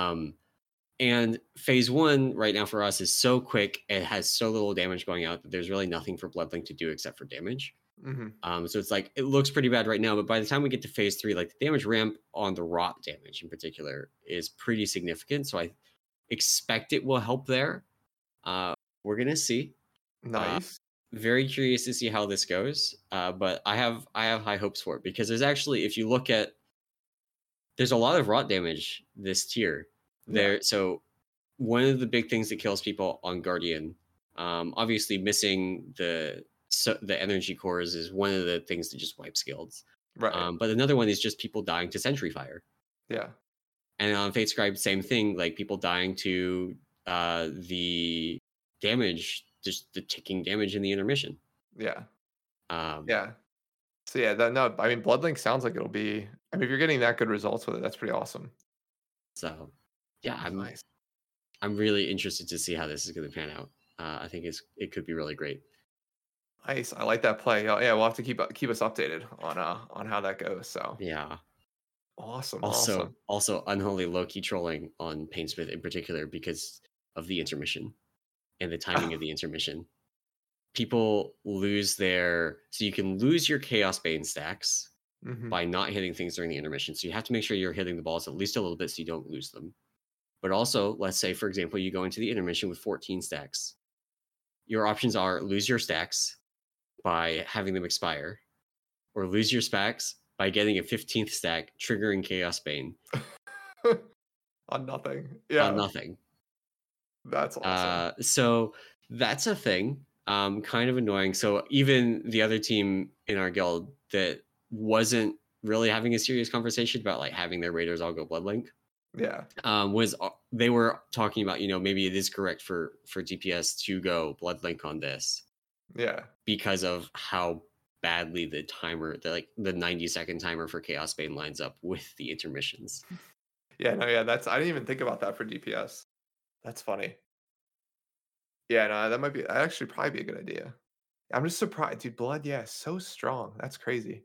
And phase 1 right now for us is so quick, it has so little damage going out that there's really nothing for Bloodlink to do except for damage. So it's like it looks pretty bad right now, but by the time we get to phase 3, like the damage ramp on the rot damage in particular is pretty significant. So I expect it will help there. We're gonna see. Nice. Very curious to see how this goes. But I have high hopes for it because there's actually, if you look at, there's a lot of rot damage this tier. There, so one of the big things that kills people on Guardian, obviously missing the energy cores is one of the things that just wipes guilds. Right. But another one is just people dying to Sentry Fire. Yeah. And on Fate Scribe, same thing, like people dying to the damage, just the ticking damage in the intermission. Yeah. Um, Yeah. So yeah, I mean Bloodlink sounds like it'll be I mean if you're getting that good results with it, that's pretty awesome. So yeah, Nice. I'm really interested to see how this is going to pan out. I think it could be really great. Nice. I like that play. Yeah, we'll have to keep us updated on how that goes. So Yeah. awesome. Also unholy low-key trolling on Painsmith in particular because of the intermission and the timing of the intermission. People lose so you can lose your Chaos Bane stacks by not hitting things during the intermission. So you have to make sure you're hitting the balls at least a little bit so you don't lose them. But also, let's say, for example, you go into the intermission with 14 stacks. Your options are lose your stacks by having them expire, or lose your stacks by getting a 15th stack, triggering Chaos Bane. On nothing. Yeah. On nothing. That's awesome. So that's a thing. Kind of annoying. So even the other team in our guild that wasn't really having a serious conversation about like having their raiders all go Bloodlink, Yeah. they were talking about, maybe it is correct for DPS to go Bloodlink on this Yeah. because of how badly the 90-second timer for Chaos Bane lines up with the intermissions. Yeah, no, yeah, I didn't even think about that for DPS. That's funny. Yeah, no, that actually probably be a good idea. I'm just surprised, dude. Blood, yeah, so strong. That's crazy.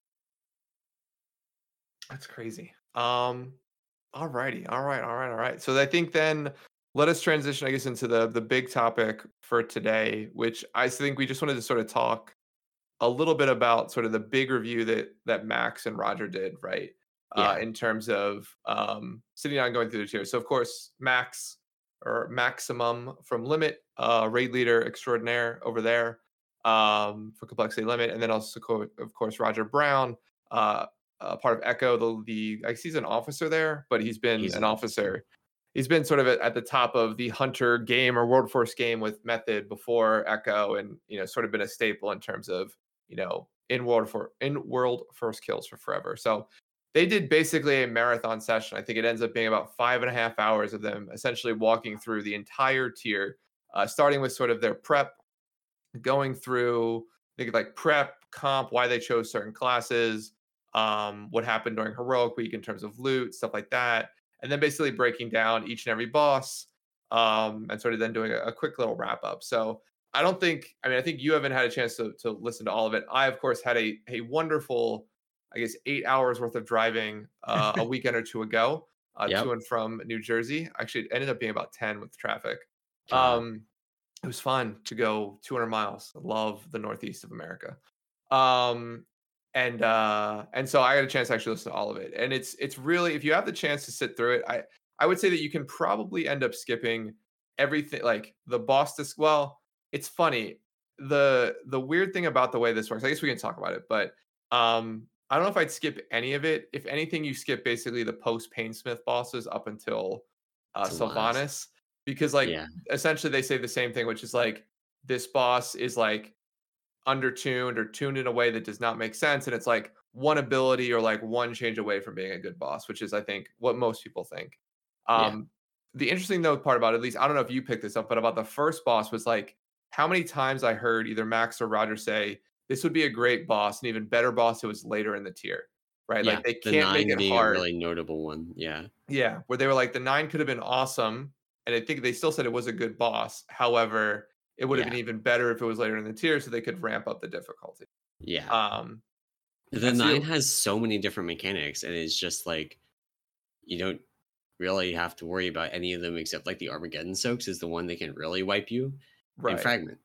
That's crazy. Alrighty, all right. So I think then let us transition, I guess, into the big topic for today, which I think we just wanted to sort of talk a little bit about sort of the big review that Max and Roger did, right? Yeah. In terms of sitting down and going through the tiers. So of course, Max or Maximum from Limit, raid leader extraordinaire over there for Complexity Limit, and then also of course Roger Brown, uh, part of Echo. I guess he's an officer there, but he's been He's an an officer. officer. He's been sort of at the top of the Hunter game or World Force game with Method before Echo, and sort of been a staple in terms of in world first kills for forever. So they did basically a marathon session. I think it ends up being about 5.5 hours of them essentially walking through the entire tier, starting with sort of their prep, going through I think like prep, comp, why they chose certain classes, what happened during heroic week in terms of loot, stuff like that, and then basically breaking down each and every boss, and sort of then doing a quick little wrap up. So I think you haven't had a chance to listen to all of it. I, of course, had a wonderful, I guess, 8 hours worth of driving a weekend or two ago to Yep. and from New Jersey. Actually, it ended up being about 10 with traffic. Uh, Um, it was fun to go 200 miles. I love the Northeast of America. Um, and so I got a chance to actually listen to all of it. And it's really, if you have the chance to sit through it, I would say that you can probably end up skipping everything, like the boss disc. Well, it's funny. The weird thing about the way this works, I guess we can talk about it, but I don't know if I'd skip any of it. If anything, you skip basically the post Painsmith bosses up until Sylvanas. Sylvanas, because like Yeah. essentially they say the same thing, which is like this boss is like undertuned or tuned in a way that does not make sense, and it's like one ability or like one change away from being a good boss, which is I think what most people think. Yeah. um the interesting though part about it, at least I don't know if you picked this up, but about the first boss was like how many times I heard either Max or Roger say this would be a great boss, an even better boss. It was later in the tier, right? Yeah. Like they The can't make 9 it being a hard. really notable one. Yeah. Yeah, where they were like, the 9 could have been awesome, and I think they still said it was a good boss. However, it would have been Yeah. even better if it was later in the tier so they could ramp up the difficulty. Yeah. Um, The and so 9 you has so many different mechanics, and it's just like you don't really have to worry about any of them except like the Armageddon soaks is the one that can really wipe you in right. fragment.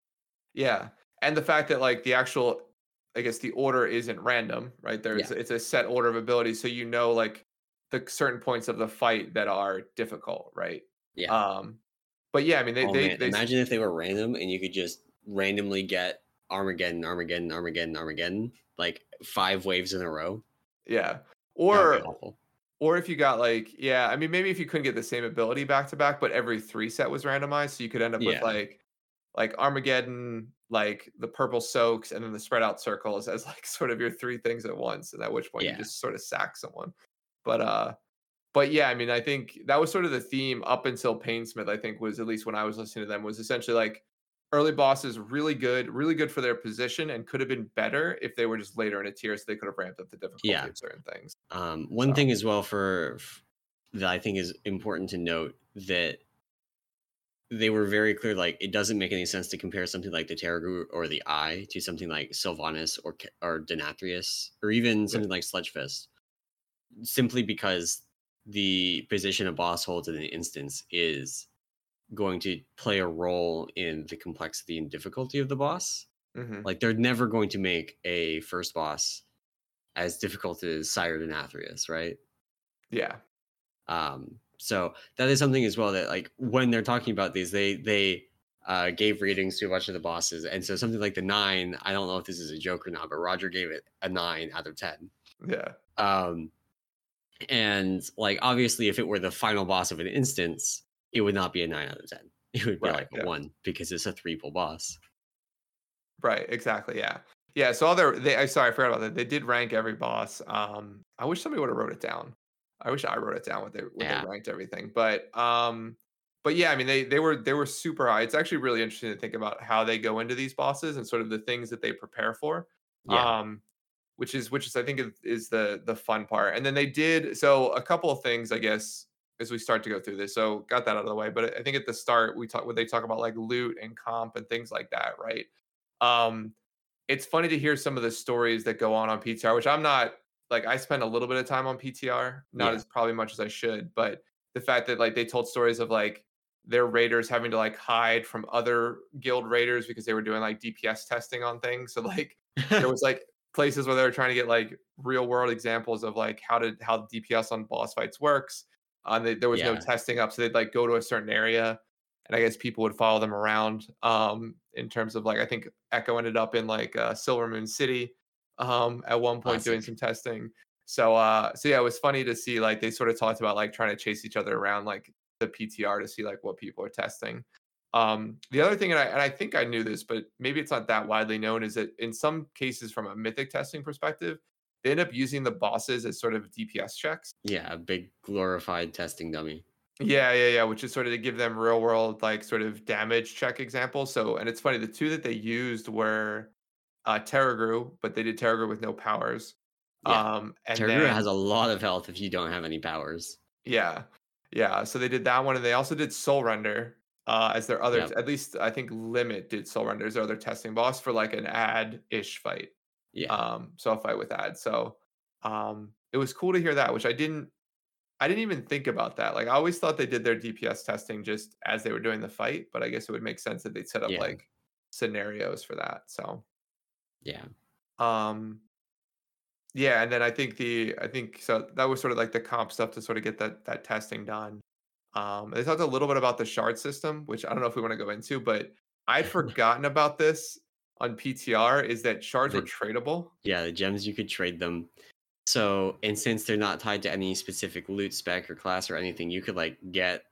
Yeah, and the fact that, like, the actual I guess the order isn't random, right? Yeah. It's a set order of abilities, so like, the certain points of the fight that are difficult, right? Yeah. Um, but yeah, I mean, Oh man, they s imagine if they were random and you could just randomly get Armageddon, Armageddon, Armageddon, Armageddon, like 5 waves in a row. yeah. That would be Or awful. Or if you got like, yeah, I mean, maybe if you couldn't get the same ability back to back, but every 3 set was randomized, so you could end up with Yeah. like Armageddon, like the purple soaks, and then the spread out circles as like sort of your 3 things at once, and at which point you Yeah. just sort of sack someone. But but yeah, I mean, I think that was sort of the theme up until Painsmith, I think was, at least when I was listening to them, was essentially like early bosses really good for their position, and could have been better if they were just later in a tier so they could have ramped up the difficulty Yeah. of certain things. One So thing as well that I think is important to note that they were very clear. Like, it doesn't make any sense to compare something like the Terragu or the Eye to something like Sylvanas or Denathrius or even yeah. something like Sledgefist, simply because the position a boss holds in an instance is going to play a role in the complexity and difficulty of the boss. Mhm. Like, they're never going to make a first boss as difficult as Sire Denathrius, right? Yeah. So that is something as well that, like, when they're talking about these, they gave ratings to a bunch of the bosses, and so something like the 9, I don't know if this is a joke or not, but Roger gave it a 9 out of 10. Yeah. Um, and like, obviously, if it were the final boss of an instance, it would not be a 9 out of 10. It would be Right, like a yeah. 1 because it's a 3 pull boss. Right, exactly, yeah. Yeah, so I sorry, I forgot about that. They did rank every boss. I wish somebody would've wrote it down. I wish I wrote it down what they Yeah. ranked everything. But yeah, I mean, they were super high. It's actually really interesting to think about how they go into these bosses and sort of the things that they prepare for. Yeah. Um, which is I think is the fun part. And then they did so a couple of things, I guess, as we start to go through this. So got that out of the way. But I think at the start we talk when they talk about like loot and comp and things like that, right? Um, it's funny to hear some of the stories that go on PTR, which I'm not like I spend a little bit of time on PTR, not Yeah. as probably much as I should, but the fact that like they told stories of like their raiders having to like hide from other guild raiders because they were doing like DPS testing on things. So like there was like places where they were trying to get like real world examples of like how DPS on boss fights works. There was no Yeah. testing up, so they'd like go to a certain area, and I guess people would follow them around. In terms of like, I think Echo ended up in like Silver Moon City, at one point doing Classic. some testing. So yeah, it was funny to see like they sort of talked about like trying to chase each other around like the PTR to see like what people are testing. The other thing, and I think I knew this, but maybe it's not that widely known, is that in some cases, from a mythic testing perspective, they end up using the bosses as sort of DPS checks. Yeah, a big glorified testing dummy. Yeah, yeah, yeah, which is sort of to give them real world, like, sort of damage check examples. So and it's funny, the 2 that they used were, Terragru, but they did Terragru with no powers. Yeah. And Terguru has then a lot of health if you don't have any powers. yeah, yeah, so they did that one, and they also did Soul Render, as their other Yep. at least I think Limit did Soul Render as their other testing boss for, like, an ad-ish fight. Yeah. So a fight with ad. So, it was cool to hear that, which I didn't even think about that. Like, I always thought they did their DPS testing just as they were doing the fight, but I guess it would make sense that they'd set up, Yeah. like, scenarios for that, so, Yeah. um, yeah, and then I think so that was sort of like the comp stuff to sort of get that testing done. They talked a little bit about the shard system, which I don't know if we wanna go into, but I'd forgotten about this on PTR, is that shards were The tradable. yeah, the gems you could trade them. So, and since they're not tied to any specific loot spec or class or anything, you could like get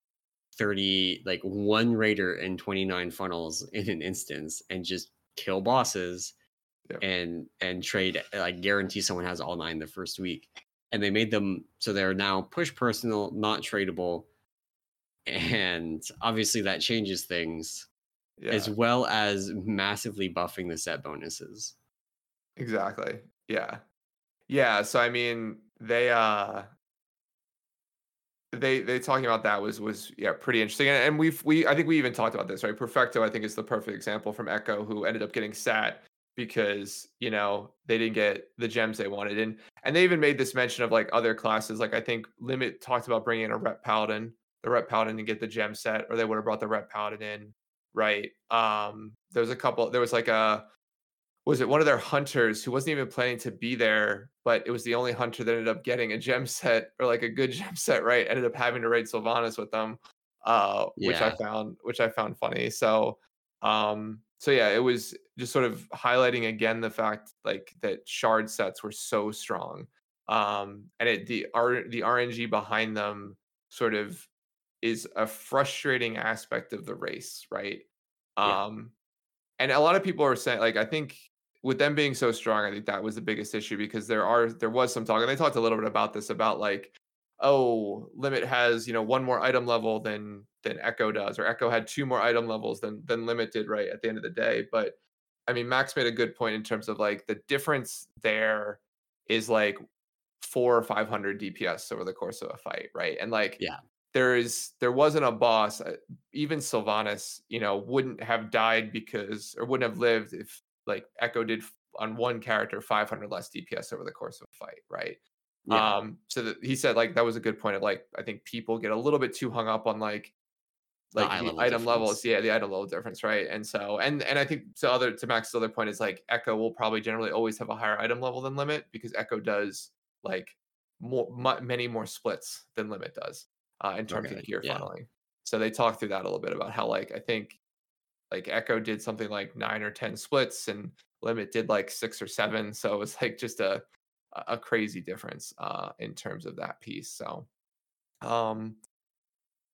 30 like one raider and 29 funnels in an instance and just kill bosses Yeah, and trade like guarantee someone has all nine the first week. And they made them so they're now push personal, not tradable, and obviously that changes things as yeah, well as massively buffing the set bonuses. exactly. Yeah. Yeah, so I mean, they talking about that was yeah, pretty interesting, and we I think we even talked about this, right? Perfecto, I think, is the perfect example from Echo, who ended up getting sat because, they didn't get the gems they wanted, and they even made this mention of, like, other classes, like, I think Limit talked about bringing in a Rep Paladin, the Rep Paladin to get the gem set, or they would've brought the Rep Paladin in, right? There was, like, a was it one of their hunters who wasn't even planning to be there, but it was the only hunter that ended up getting a gem set or like a good gem set, right? Ended up having to raid Sylvanas with them, Yeah. which I found funny. So yeah, it was just sort of highlighting again the fact like that shard sets were so strong, and the RNG behind them sort of is a frustrating aspect of the race, right? Yeah. Um, and a lot of people are saying, like, I think with them being so strong, I think that was the biggest issue because there was some talk, and they talked a little bit about this about like, oh, Limit has one more item level than Echo does, or Echo had two more item levels than Limit did, right at the end of the day. But I mean, Max made a good point in terms of like the difference there is like 400 or 500 DPS over the course of a fight, right? And like Yeah. there wasn't a boss, even Sylvanas, wouldn't have died because or wouldn't have lived if like Echo did on one character 500 less DPS over the course of a fight, right? Yeah. So that he said like that was a good point of like I think people get a little bit too hung up on The like eye the level item levels, difference. yeah, the item level difference, right? And so and I think to Max's other point is like Echo will probably generally always have a higher item level than Limit because Echo does like many more splits than Limit does in terms of Okay. gear Yeah. funneling. So they talked through that a little bit about how like I think like Echo did something like 9 or 10 splits and Limit did like 6 or 7. So it was like just a crazy difference in terms of that piece. So um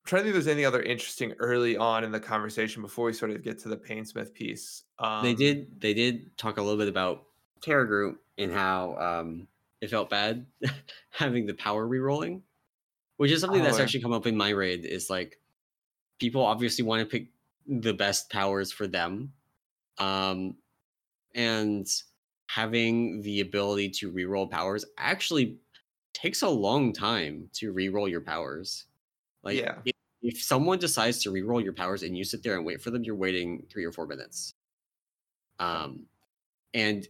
trying to think if there's any other interesting early on in the conversation before we sort of get to the Painsmith piece. They did talk a little bit about Terra Group and how it felt bad having the power rerolling, which is something Oh, that's yeah. actually come up in my raid. Is like people obviously want to pick the best powers for them, um, and having the ability to reroll powers actually takes a long time to reroll your powers. Like Yeah. if someone decides to reroll your powers and you sit there and wait for them, you're waiting 3 or 4 minutes. Um, and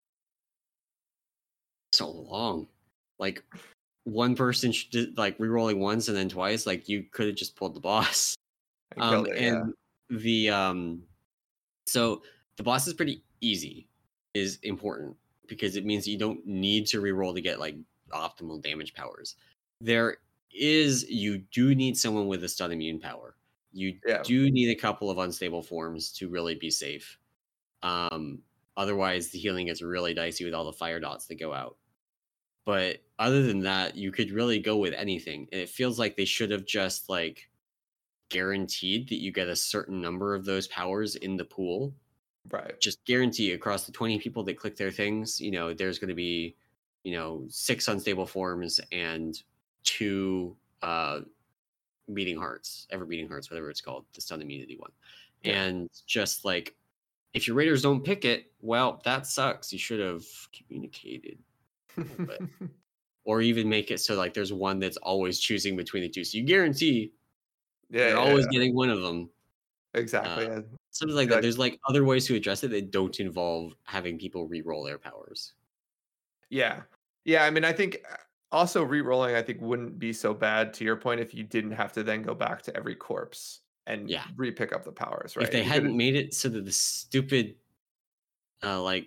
so long. Like one person like rerolling once and then twice, like you could have just pulled the boss. I killed it. Yeah. And the so the boss is pretty easy, is important because it means you don't need to reroll to get like optimal damage powers. You do need someone with a stun immune power. You Yeah. do need a couple of unstable forms to really be safe. Otherwise the healing gets really dicey with all the fire dots that go out. But other than that, you could really go with anything. And it feels like they should have just like guaranteed that you get a certain number of those powers in the pool. Right. Just guarantee across the 20 people that click their things, there's going to be, 6 unstable forms and 2 beating hearts, ever beating hearts, whatever it's called, the stun immunity one. Yeah. And just like, if your raiders don't pick it, well, that sucks. You should have communicated. Bit. Or even make it so like there's one that's always choosing between the two. So you guarantee you're always Yeah. getting one of them. Exactly. Yeah. Something like Be that. like, There's like other ways to address it that don't involve having people re-roll their powers. yeah. Yeah. I mean, I think also re-rolling, I think wouldn't be so bad to your point if you didn't have to then go back to every corpse and Yeah. re-pick up the powers, If right? they You could hadn't made it so that the stupid like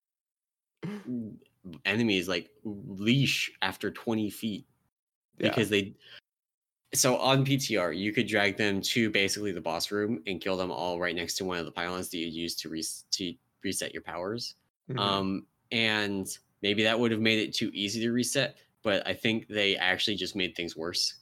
enemies like leash after 20 feet yeah. because so on PTR, you could drag them to basically the boss room and kill them all right next to one of the pylons that you use to reset your powers. Mhm. And maybe that would have made it too easy to reset, but I think they actually just made things worse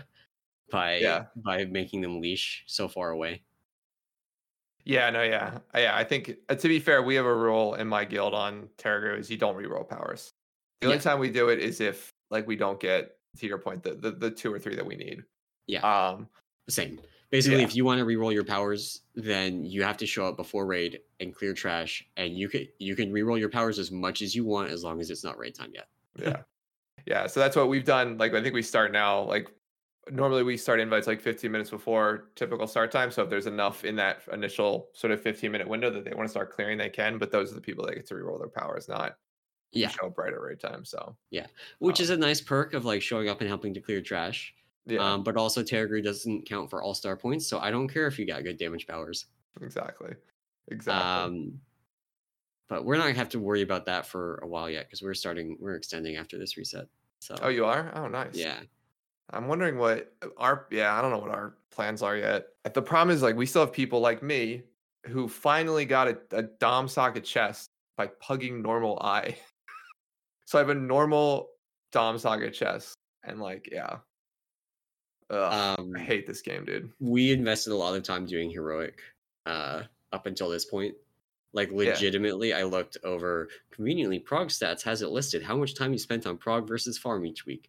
Yeah. by making them leash so far away. Yeah, no, yeah. Yeah, I think to be fair, we have a rule in my guild on Terrago is you don't reroll powers. The only Yeah, time we do it is if like we don't get to your point the 2 or 3 that we need. yeah, Um same. Basically, yeah. if you want to reroll your powers, then you have to show up before raid and clear trash, and you can reroll your powers as much as you want as long as it's not raid time yet. Yeah. Yeah, so that's what we've done. Like I think we start now like normally we start invites like 15 minutes before typical start time. So if there's enough in that initial sort of 15-minute window that they want to start clearing, they can. But those are the people that get to reroll their powers, not you Yeah, show up right at right time. So yeah, which is um, a nice perk of like showing up and helping to clear trash. yeah, But also Terragru doesn't count for all-star points, so I don't care if you got good damage powers. exactly. Exactly. Um, but we're not gonna have to worry about that for a while yet because we're extending after this reset. So Oh, you are? Oh, nice. yeah, I'm wondering what our yeah, I don't know what our plans are yet. The problem is like we still have people like me who finally got a Dom socket chest by pugging normal eye. So I have a normal Dom socket chest and like yeah. Ugh, I um, hate this game, dude. we invested a lot of time doing heroic up until this point. Like Yeah. legitimately, I looked over conveniently. Prog stats has it listed how much time you spent on prog versus farm each week.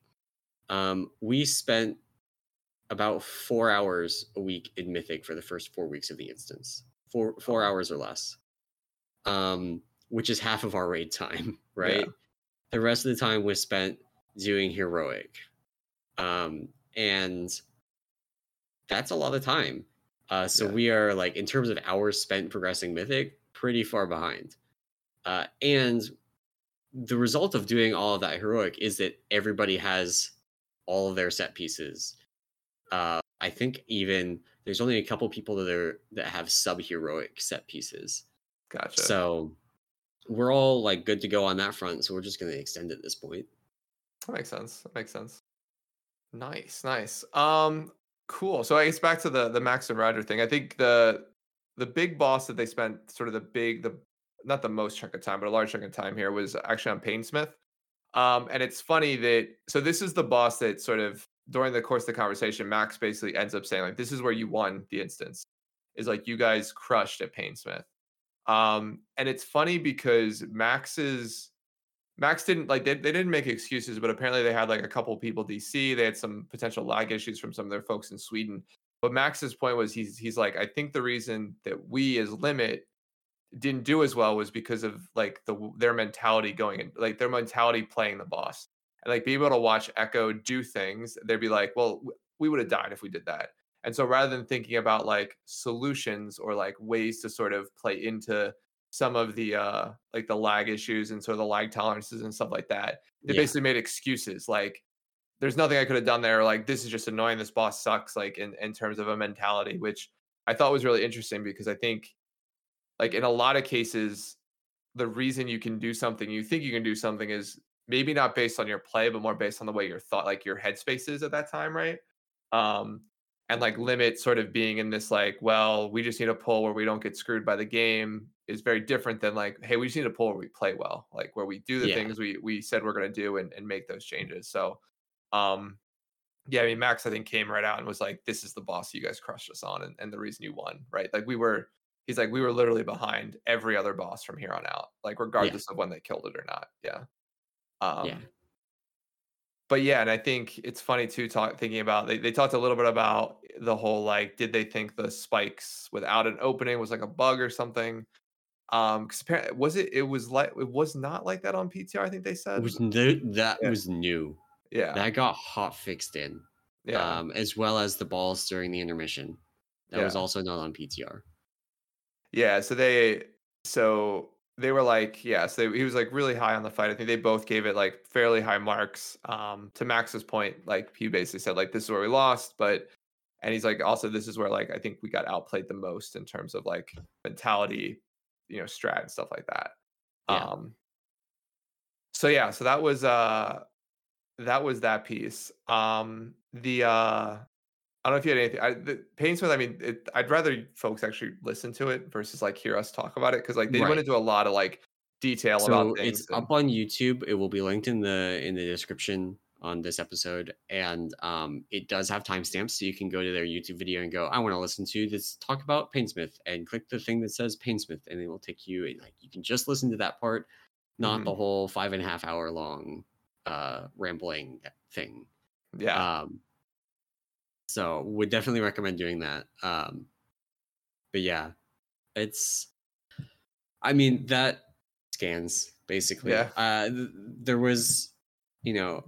We spent about 4 hours a week in Mythic for the first 4 weeks of the instance. Four Oh, hours or less. Which is half of our raid time, yeah. right? The rest of the time was spent doing heroic. And that's a lot of time. So Yeah. we are like in terms of hours spent progressing Mythic, pretty far behind. And the result of doing all of that heroic is that everybody has all of their set pieces. I think even there's only a couple people that have sub heroic set pieces. Gotcha. So we're all like good to go on that front. So we're just gonna extend it at this point. That makes sense. That makes sense. Nice, nice. Cool. So I guess back to the Max and Roger thing. I think the big boss that they spent sort of the not the most chunk of time, but a large chunk of time here was actually on Painsmith. And it's funny that so this is the boss that sort of during the course of the conversation, Max basically ends up saying like, "This is where you won the instance." Is like you guys crushed at Painsmith. And it's funny because Max didn't like they didn't make excuses, but apparently they had like a couple people DC. They had some potential lag issues from some of their folks in Sweden. But Max's point was he's like, I think the reason that we as Limit didn't do as well was because of like their mentality going in, like their mentality playing the boss. And like being able to watch Echo do things, they'd be like, well, we would have died if we did that. And so rather than thinking about like solutions or like ways to sort of play into some of the like the lag issues and sort of the lag tolerances and stuff like that, they Yeah. basically made excuses like there's nothing I could have done there. Like this is just annoying. This boss sucks. Like in terms of a mentality, which I thought was really interesting because I think like in a lot of cases, the reason you can do something, you think you can do something is maybe not based on your play, but more based on the way your thought, like your headspace is at that time, right? Um, and like Limit sort of being in this like, well, we just need a pull where we don't get screwed by the game is very different than like, hey, we just need a pull where we play well, like where we do the Yeah. things we said we're gonna do and make those changes. So um yeah, I mean, Max, I think, came right out and was like, "This is the boss you guys crushed us on, and the reason you won, right? Like he's like, we were literally behind every other boss from here on out, like Yeah. regardless of when they killed it or not." Yeah. Yeah. Um, but yeah, and I think it's funny too, thinking about they talked a little bit about the whole like, did they think the spikes without an opening was like a bug or something? Because apparently, it was not like that on PTR. I think they It said. was new. That Yeah. was new. Yeah. That got hot fixed in, Yeah. as well as the balls during the intermission. That was Yeah. also not on PTR. Yeah, so they were like, yeah, so he was like really high on the fight. I think they both gave it like fairly high marks. To Max's point, like he basically said, like, this is where we lost, but and he's like, also this is where like I think we got outplayed the most in terms of like mentality, strat and stuff like that. Yeah. Um, so yeah, so that was that piece. The I don't know if you had anything. The Painsmith, I mean, I'd rather folks actually listen to it versus like hear us talk about it because like they went Right. into a lot of like detail about So it's things and up on YouTube. It will be linked in the description on this episode, and it does have timestamps, so you can go to their YouTube video and go, "I want to listen to this talk about Painsmith," and click the thing that says Painsmith, and it will take you. And like you can just listen to that part, not Mhm. the whole 5.5 hour long rambling thing. Yeah, Um, so would definitely recommend doing that. But yeah, it's. I mean that scans basically. yeah, There was, you know,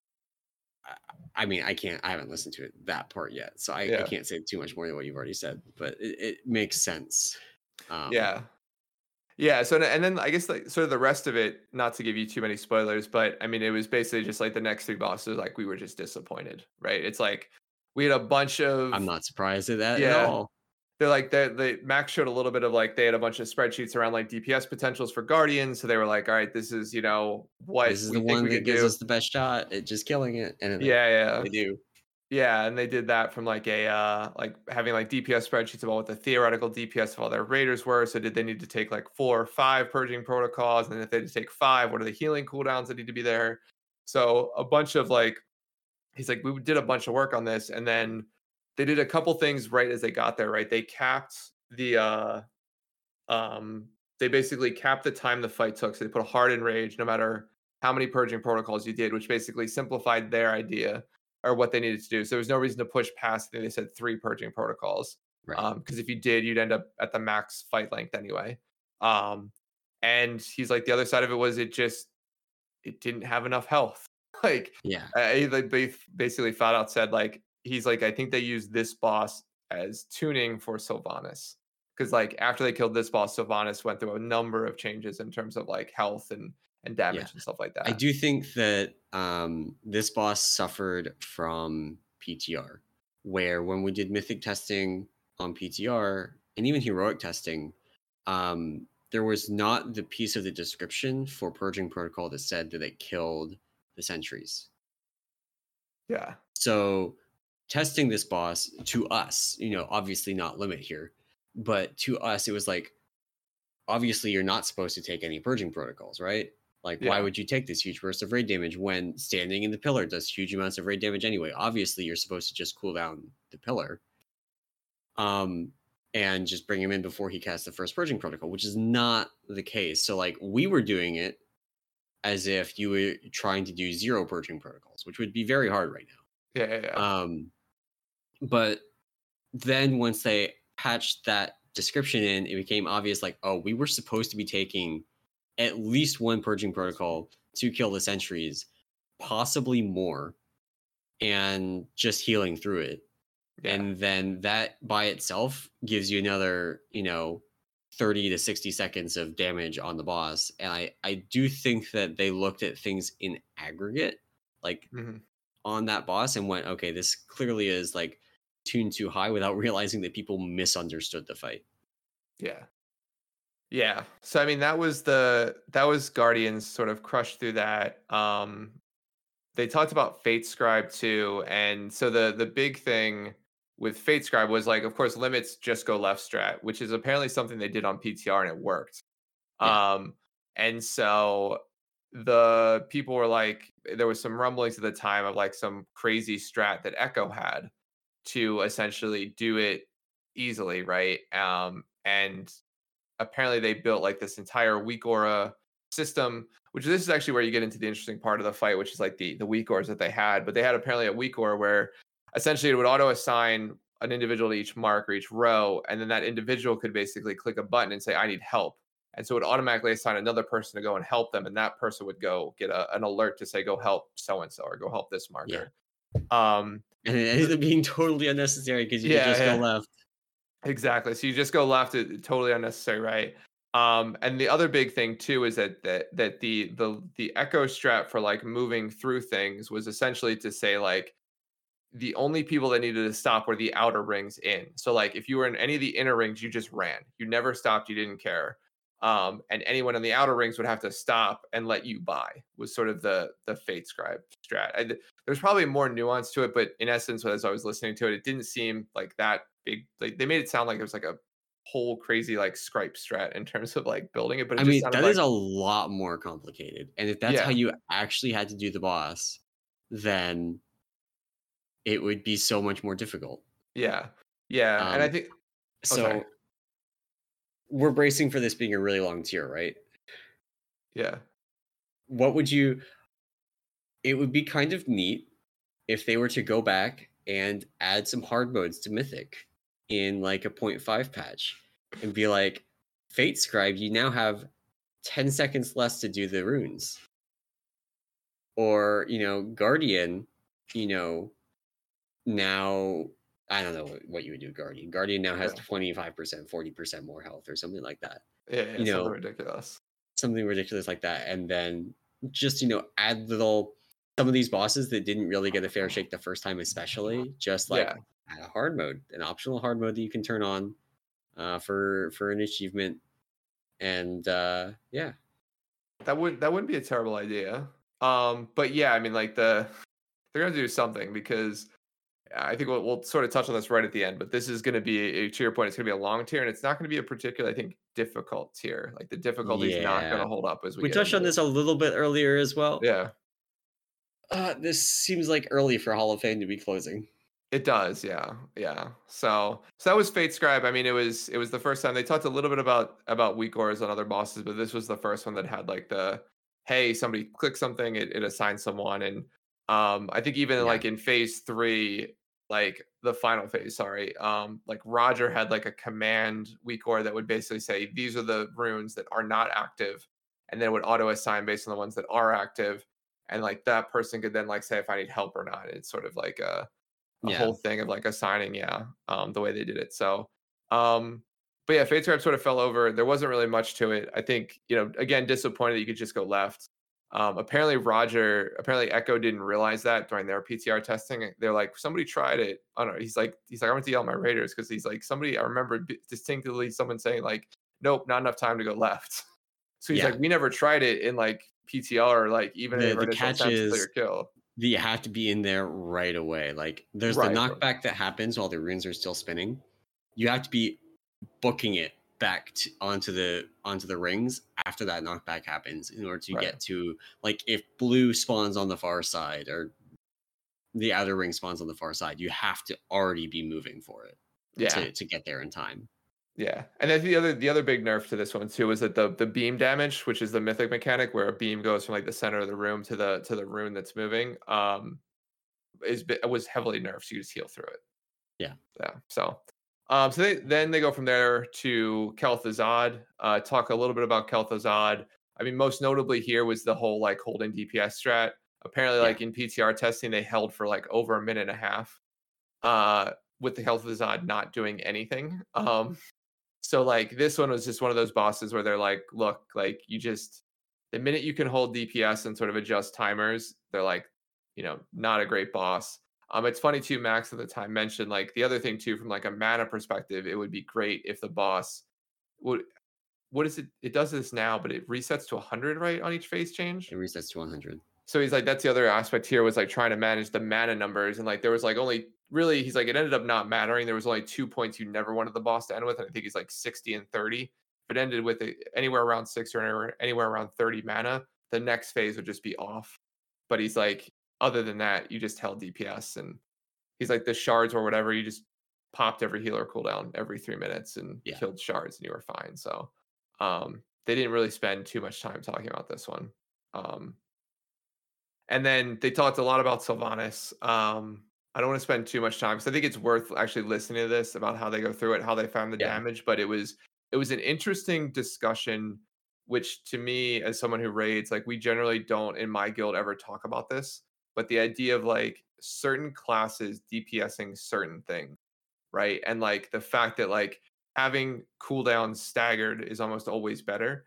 I mean, I haven't listened to it that part yet, so I yeah, can't say too much more than what you've already said, but it makes sense. Um, yeah, yeah. So and then I guess like sort of the rest of it, not to give you too many spoilers, but I mean it was basically just like the next three bosses, like we were just disappointed, right? It's like we had a bunch I'm of not surprised at that at yeah. all. They're like they Max showed a little bit of like they had a bunch of spreadsheets around like DPS potentials for Guardians. So they were like, all right, this is what This is we the think one we that could gives do. us the best shot at just killing it, and then Yeah, yeah. they do. Yeah, and they did that from like a like having like DPS spreadsheets about what the theoretical DPS of all their raiders were. So did they need to take like 4 or 5 purging protocols? And then if they had to take 5, what are the healing cooldowns that need to be there? So a bunch of like he's like, we did a bunch of work on this, and then they did a couple things right as they got there, right? They capped um they basically capped the time the fight took. So they put a hard and rage no matter how many purging protocols you did, which basically simplified their idea or what they needed to do. So there was no reason to push past, I think they said 3 purging protocols. Right. Because if you did, you'd end up at the max fight length anyway. Um, and he's like, the other side of it was it didn't have enough health. Like, Yeah. they basically flat out said, like, he's like, I think they used this boss as tuning for Sylvanas. Because, like, after they killed this boss, Sylvanas went through a number of changes in terms of like health and Yeah. damage and stuff like I that. do think that this boss suffered from PTR, where when we did mythic testing on PTR and even heroic testing, there was not the piece of the description for purging protocol that said that it killed the sentries. Yeah. So testing this boss to us, obviously not limit here, but to us, it was like, obviously you're not supposed to take any purging protocols, right? Like, why Yeah. would you take this huge burst of raid damage when standing in the pillar does huge amounts of raid damage anyway? Obviously, you're supposed to just cool down the pillar. And just bring him in before he casts the first purging protocol, which is not the case. So like we were doing it as if you were trying to do 0 purging protocols, which would be very hard right now. Yeah. But then once they patched that description in, it became obvious like, oh, we were supposed to be taking at least 1 purging protocol to kill the sentries, possibly more, and just healing through it. Yeah. And then that by itself gives you another, 30 to 60 seconds of damage on the boss. And I do think that they looked at things in aggregate, like Mhm. on that boss, and went, okay, this clearly is like tuned too high, without realizing that people misunderstood the fight. Yeah. Yeah. So I mean that was Guardians sort of crushed through that. They talked about Fate Scribe too, and so the big thing with Fate Scribe was like, of course, limits just go left strat, which is apparently something they did on PTR and it worked. Yeah. And so the people were like, there was some rumblings at the time of like some crazy strat that Echo had to essentially do it easily, right? And apparently they built like this entire weak aura system, which this is actually where you get into the interesting part of the fight, which is like the weak auras that they had. But they had apparently a weak aura where essentially it would auto assign an individual to each mark or each row, and then that individual could basically click a button and say, I need help. And so it would automatically assign another person to go and help them, and that person would go get an alert to say, go help so and so or go help this Yeah. marker. Um And it ended up being totally unnecessary because you could just go left. Exactly. So you just go left, totally unnecessary, right? And the other big thing too is that the echo strat for like moving through things was essentially to say like the only people that needed to stop were the outer rings in. So like if you were in any of the inner rings, you just ran. You never stopped, you didn't care. And anyone in the outer rings would have to stop and let you by, was sort of the Fate Scribe strat. There's probably more nuance to it, but in essence, as I was listening to it, it didn't seem like that big. Like they made it sound like it was like a whole crazy like Scribe strat in terms of like building it, but it I just mean, sounded that is like a lot more complicated. And if that's how yeah, you actually had to do the boss, then it would be so much more difficult. yeah, yeah. And I Um, think sorry. so we're bracing for this being a really long tier, right? Yeah, What would you It would be kind of neat if they were to go back and add some hard modes to Mythic in like a 0.5 patch and be like, Fate Scribe, you now have 10 seconds less to do the runes. Or, Guardian, now I don't know what you would do, Guardian. Guardian now has yeah, 25%, 40% more health or something like that. yeah, You something know, ridiculous. something ridiculous like that. And then just, add some of these bosses that didn't really get a fair shake the first time, especially just like Yeah. add a hard mode, an optional hard mode that you can turn on for an achievement. And yeah. That wouldn't be a terrible idea. But yeah, I mean, like they're gonna do something because I think we'll sort of touch on this right at the end. But this is going to be to your point. It's going to be a long tier, and it's not going to be a particularly, I think, difficult tier. Like the difficulty is not going Yeah. to hold up as we We get touched into on this this. a little bit earlier as well. Yeah, This seems like early for Hall of Fame to be closing. it does. Yeah, yeah. So that was Fate Scribe. I mean, it was the first time they talked a little bit about weak auras on other bosses, but this was the first one that had like the hey, somebody click something, it assigns someone, and I think even Yeah. like in phase 3, like the final phase, sorry, like Roger had like a command weak aura that would basically say these are the runes that are not active, and then it would auto assign based on the ones that are active, and like that person could then like say if I need help or not. It's sort of like a Yeah. whole thing of like assigning, the way they did it. So, but yeah, Fate Scribe sort of fell over. There wasn't really much to it. I think, again, disappointed that you could just go left. Apparently Echo didn't realize that during their PTR testing. They're like, somebody tried it. I don't know. He's like, I went to yell at my Raiders because he's like, somebody, I remember distinctly someone saying like, nope, not enough time to go left. So he's Yeah. like, we never tried it in like PTR, like even in our The initial catch attempts to is clear kill. that you have to be in there right away. Like there's the Right. knockback that happens while the runes are still spinning. You have to be booking it onto the rings after that knockback happens in order to Right. get to, like, if blue spawns on the far side or the outer ring spawns on the far side, you have to already be moving for it Yeah. to get there in time. Yeah. And then the other big nerf to this one too is that the beam damage, which is the mythic mechanic where a beam goes from like the center of the room to the rune that's moving, was heavily nerfed, so you just heal through it. Yeah. Yeah. So they go from there to Kel'Thuzad. Talk a little bit about Kel'Thuzad. I mean, most notably here was the whole like holding DPS strat. Apparently, Yeah. like in PTR testing, they held for like over a minute and a half. Uh, with the Kel'Thuzad not doing anything. So like this one was just one of those bosses where they're like, look, like you just the minute you can hold DPS and sort of adjust timers, they're like, not a great boss. It's funny too, Max at the time mentioned like the other thing too, from like a mana perspective, it would be great if the boss would what is it? It does this now, but it resets to 100, right, on each phase change. It resets to 100. So he's like, that's the other aspect here was like trying to manage the mana numbers. And like there was like only really, he's like, it ended up not mattering. There was only 2 points you never wanted the boss to end with. And I think he's like 60 and 30. If it ended with anywhere around 6 or anywhere around 30 mana, the next phase would just be off. But he's like, other than that, you just held DPS. And he's like, the shards or whatever, you just popped every healer cooldown every 3 minutes and Yeah. killed shards and you were fine. So they didn't really spend too much time talking about this one. And then they talked a lot about Sylvanas. I don't want to spend too much time because I think it's worth actually listening to this about how they go through it, how they found the Yeah. damage. But it was an interesting discussion, which to me, as someone who raids, like we generally don't in my guild ever talk about this. But the idea of like certain classes DPSing certain things, right? And like the fact that like having cooldowns staggered is almost always better.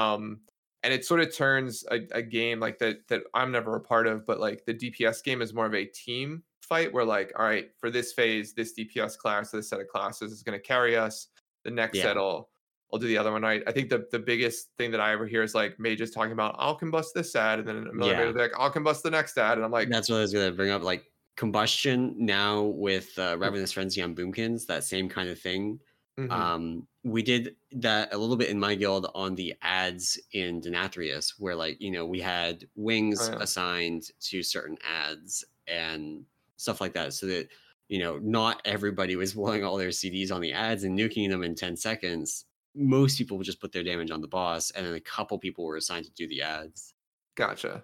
And it sort of turns a game like that I'm never a part of, but like the DPS game is more of a team fight where like, all right, for this phase, this DPS class, this set of classes is going to carry us. The next set Yeah. I'll do the other one. I think the biggest thing that I ever hear is like mages talking about I'll combust this ad, and then another mage will Yeah. be like I'll combust the next ad, and I'm like, That's what I was gonna bring up. Like combustion now with Ravenous Frenzy on Boomkins, that same kind of thing. mhm, We did that a little bit in my guild on the ads in Denathrius, where like we had wings oh, yeah. assigned to certain ads and stuff like that, so that not everybody was blowing all their CDs on the ads and nuking them in 10 seconds. Most people would just put their damage on the boss, and then a couple people were assigned to do the ads. Gotcha.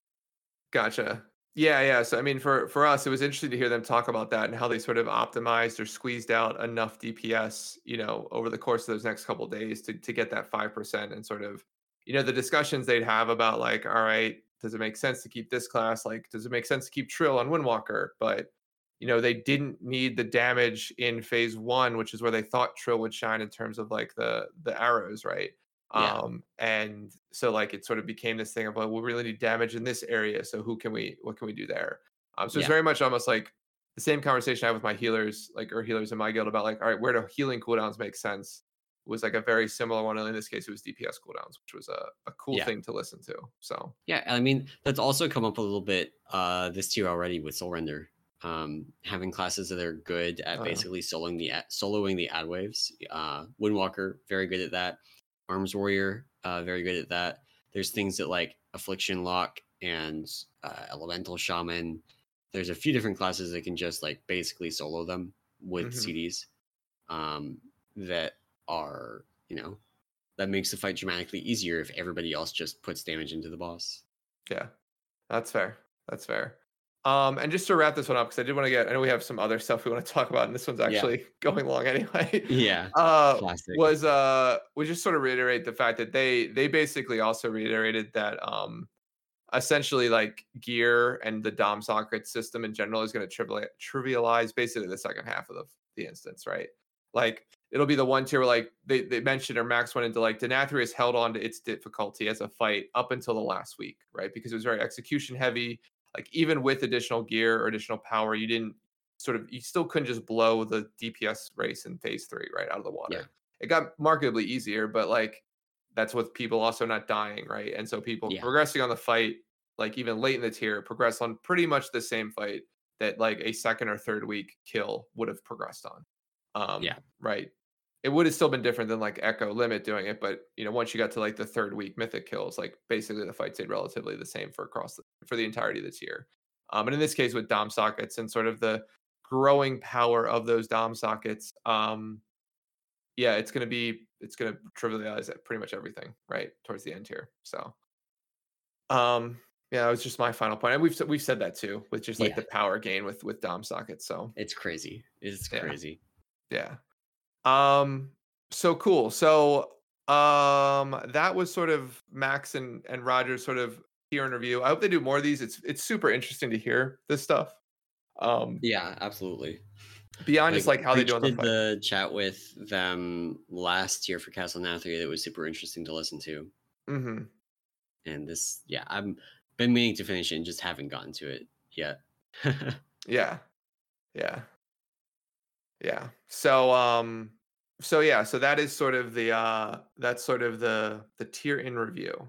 Gotcha. Yeah, yeah. So I mean, for us, it was interesting to hear them talk about that and how they sort of optimized or squeezed out enough DPS, over the course of those next couple of days to get that 5% and sort of, the discussions they'd have about like, all right, does it make sense to keep this class? Like, does it make sense to keep Trill on Windwalker? But they didn't need the damage in phase one, which is where they thought Trill would shine in terms of like the arrows, right? Yeah, And so like it sort of became this thing of like, we really need damage in this area. So what can we do there? So it's yeah, very much almost like the same conversation I have with my healers, like or healers in my guild about like, all right, where do healing cooldowns make sense? Was like a very similar one. In this case, it was DPS cooldowns, which was a cool yeah. thing to listen to. So Yeah, I mean, that's also come up a little bit this tier already with Soul Render. Having classes that are good at uh, basically soloing the ad waves. Windwalker, very good at that. Arms Warrior, very good at that. There's things that like Affliction Lock and Elemental Shaman. There's a few different classes that can just like basically solo them with mhm. CDs. That are, that makes the fight dramatically easier if everybody else just puts damage into the boss. Yeah, that's fair. That's fair. And just to wrap this one up, because I know we have some other stuff we want to talk about, and this one's Yeah. actually going long anyway. Yeah. Classic. We just sort of reiterate the fact that they basically also reiterated that essentially like gear and the Dom socket system in general is going to trivialize basically the second half of the instance, right? Like it'll be the one tier where like they mentioned or Max went into like Denathrius held on to its difficulty as a fight up until the last week, right? Because it was very execution heavy. Like even with additional gear or additional power, you still couldn't just blow the DPS race in phase three right out of the Yeah. water. It got markedly easier, but like that's with people also not dying, right? And so people Yeah. progressing on the fight, like even late in the tier, progress on pretty much the same fight that like a second or third week kill would have progressed on. Yeah. Right. it would have still been different than like Echo Limit doing it, but once you got to like the third week mythic kills, like basically the fight stayed relatively the same for the entirety of the tier. And in this case with Dom sockets and sort of the growing power of those Dom sockets, yeah, it's gonna trivialize pretty much everything right towards the end here. So um yeah, it was just my final point. And we've said that too, with just like Yeah, the power gain with Dom sockets. So it's crazy. It's yeah, crazy. yeah. Um, so cool. So, that was sort of Max and Roger's sort of tier interview. I hope they do more of these. It's super interesting to hear this stuff. Um, Yeah, absolutely. beyond just Like like how they do Breach on the did fight. the chat with them last year for Castle Nathria that was super interesting to listen to. Hmm. And this, yeah, I've been meaning to finish it and just haven't gotten to it yet. Yeah, yeah, yeah. So yeah, so that is sort of that's sort of the tier in review.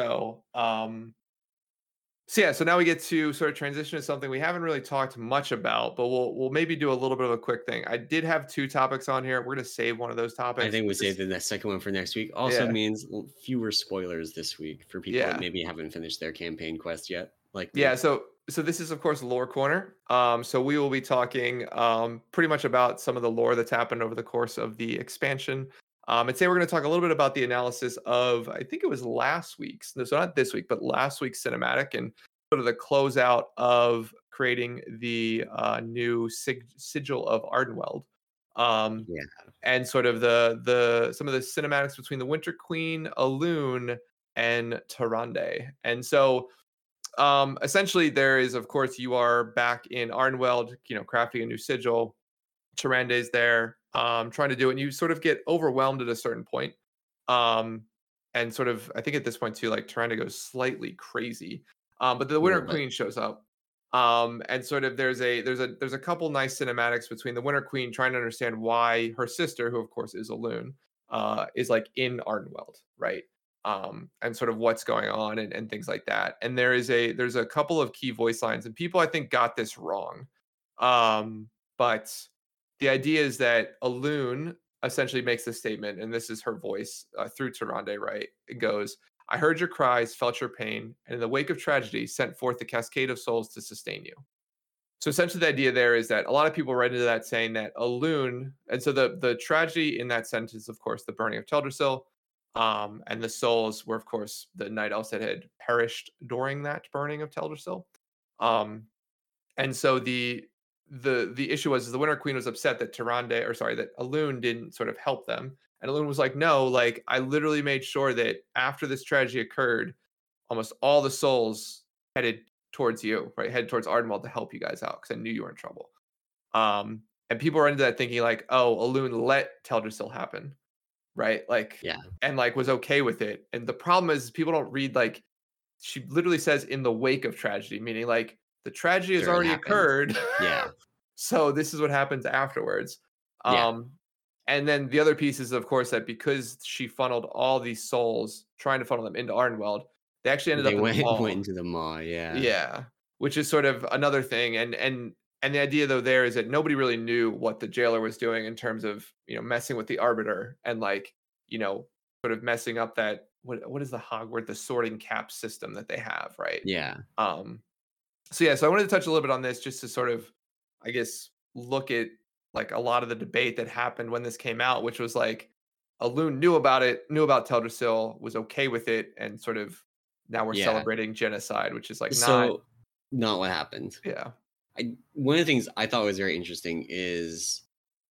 So yeah, so now we get to sort of transition to something we haven't really talked much about, but we'll maybe do a little bit of a quick thing. I did have two topics on here. We're gonna save one of those I topics. think we But saved the second one for next week. Also yeah, means fewer spoilers this week for people that yeah, maybe haven't finished their campaign quest yet, like yeah. me. So this is of course lore corner. So we will be talking pretty much about some of the lore that's happened over the course of the expansion. And today we're going to talk a little bit about the analysis of, I think it was last week's, no, so not this week, but last week's cinematic and sort of the closeout of creating the new sigil of Ardenweld. Um, Yeah. and sort of the some of the cinematics between the Winter Queen, Alune, and Tyrande. And so essentially there is, of course, you are back in Ardenweld, crafting a new sigil. Tyrande's there, trying to do it, and you sort of get overwhelmed at a certain point. Um, and sort of, I think at this point too, like Tyrande goes slightly crazy. But the A Winter little bit. Queen shows up. And sort of there's a couple nice cinematics between the Winter Queen trying to understand why her sister, who of course is a loon, is like in Ardenweld, right? And sort of what's going on and things like that. And there's a couple of key voice lines, and people I think got this wrong. But the idea is that a loon essentially makes this statement, and this is her voice through Tyrande, right? It goes, I heard your cries, felt your pain, and in the wake of tragedy, sent forth the cascade of souls to sustain you. So essentially, the idea there is that a lot of people read into that saying that a loon, and so the tragedy in that sentence, of course, the burning of Teldrassil, and the souls were, of course, the night elves that had perished during that burning of Teldrassil. Um, and so the issue was the Winter Queen was upset that Tyrande, or sorry, that Alune didn't sort of help them. And Alune was like, no, like I literally made sure that after this tragedy occurred, almost all the souls headed towards you, right? Headed towards Ardenwald to help you guys out because I knew you were in trouble. And people were into that thinking like, oh, Alune let Teldrassil happen, right? Like, Yeah. and like was okay with it. And the problem is people don't read like she literally says in the wake of tragedy, meaning like the tragedy has Sure, it already happened. occurred. Yeah. So this is what happens afterwards. Yeah. Um, and then the other piece is, of course, that because she funneled all these souls, trying to funnel them into Ardenweld, they actually ended They up in the went mall. into the maw. Yeah. Yeah, which is sort of another thing. And the idea though there is that nobody really knew what the jailer was doing in terms of messing with the arbiter and like sort of messing up that what is the Hogwarts the sorting cap system that they have, right? Yeah. Um, so yeah, so I wanted to touch a little bit on this just to sort of, I guess, look at like a lot of the debate that happened when this came out, which was like Alune knew about it, knew about Teldrassil, was okay with it, and sort of now we're Yeah. celebrating genocide, which is like not, So, not what happened. yeah, One of the things I thought was very interesting is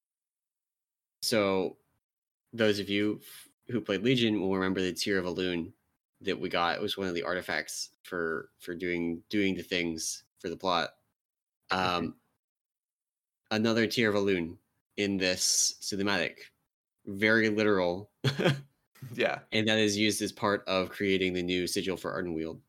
so those of you who played Legion will remember the Tear of Elune that we got. It was one of the artifacts for doing the things for the plot. mhm, Um, another Tear of Elune in this cinematic, very literal, yeah, and that is used as part of creating the new sigil for Ardenweald.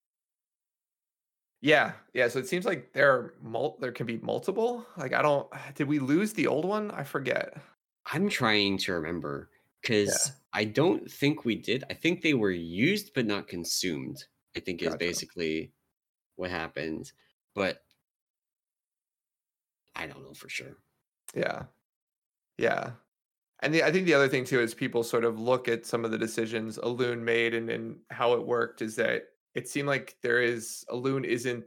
yeah, yeah. So it seems like there can be multiple. Like I don't, did we lose the old one? I forget. I'm trying to remember Yeah, because I don't think we did. I think they were used but not consumed. I think is gotcha. basically what happened, but I don't know for sure. Yeah, yeah. And I think the other thing too is people sort of look at some of the decisions Alun made and how it worked is that it seemed like Alun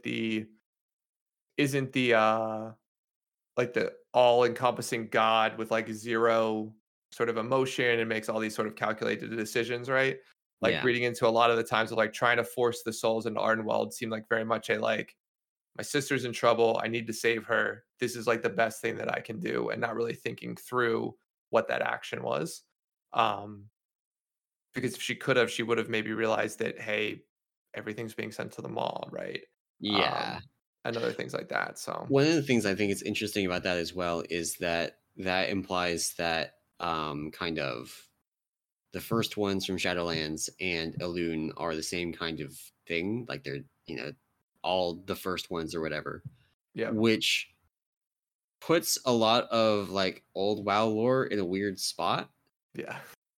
isn't the like the all-encompassing god with like zero sort of emotion and makes all these sort of calculated decisions, right? Like Yeah. reading into a lot of the times of like trying to force the souls into Ardenweld seemed like very much a like my sister's in trouble. I need to save her. This is like the best thing that I can do, and not really thinking through what that action was. Um, because if she could have, she would have maybe realized that, hey, everything's being sent to the mall, right? Yeah. Um, and other things like that. So One of the things I think is interesting about that as well is that that implies that kind of the first ones from Shadowlands and Elune are the same kind of thing. Like they're, all the first ones or whatever, yeah, which puts a lot of like old WoW lore in a weird spot. yeah,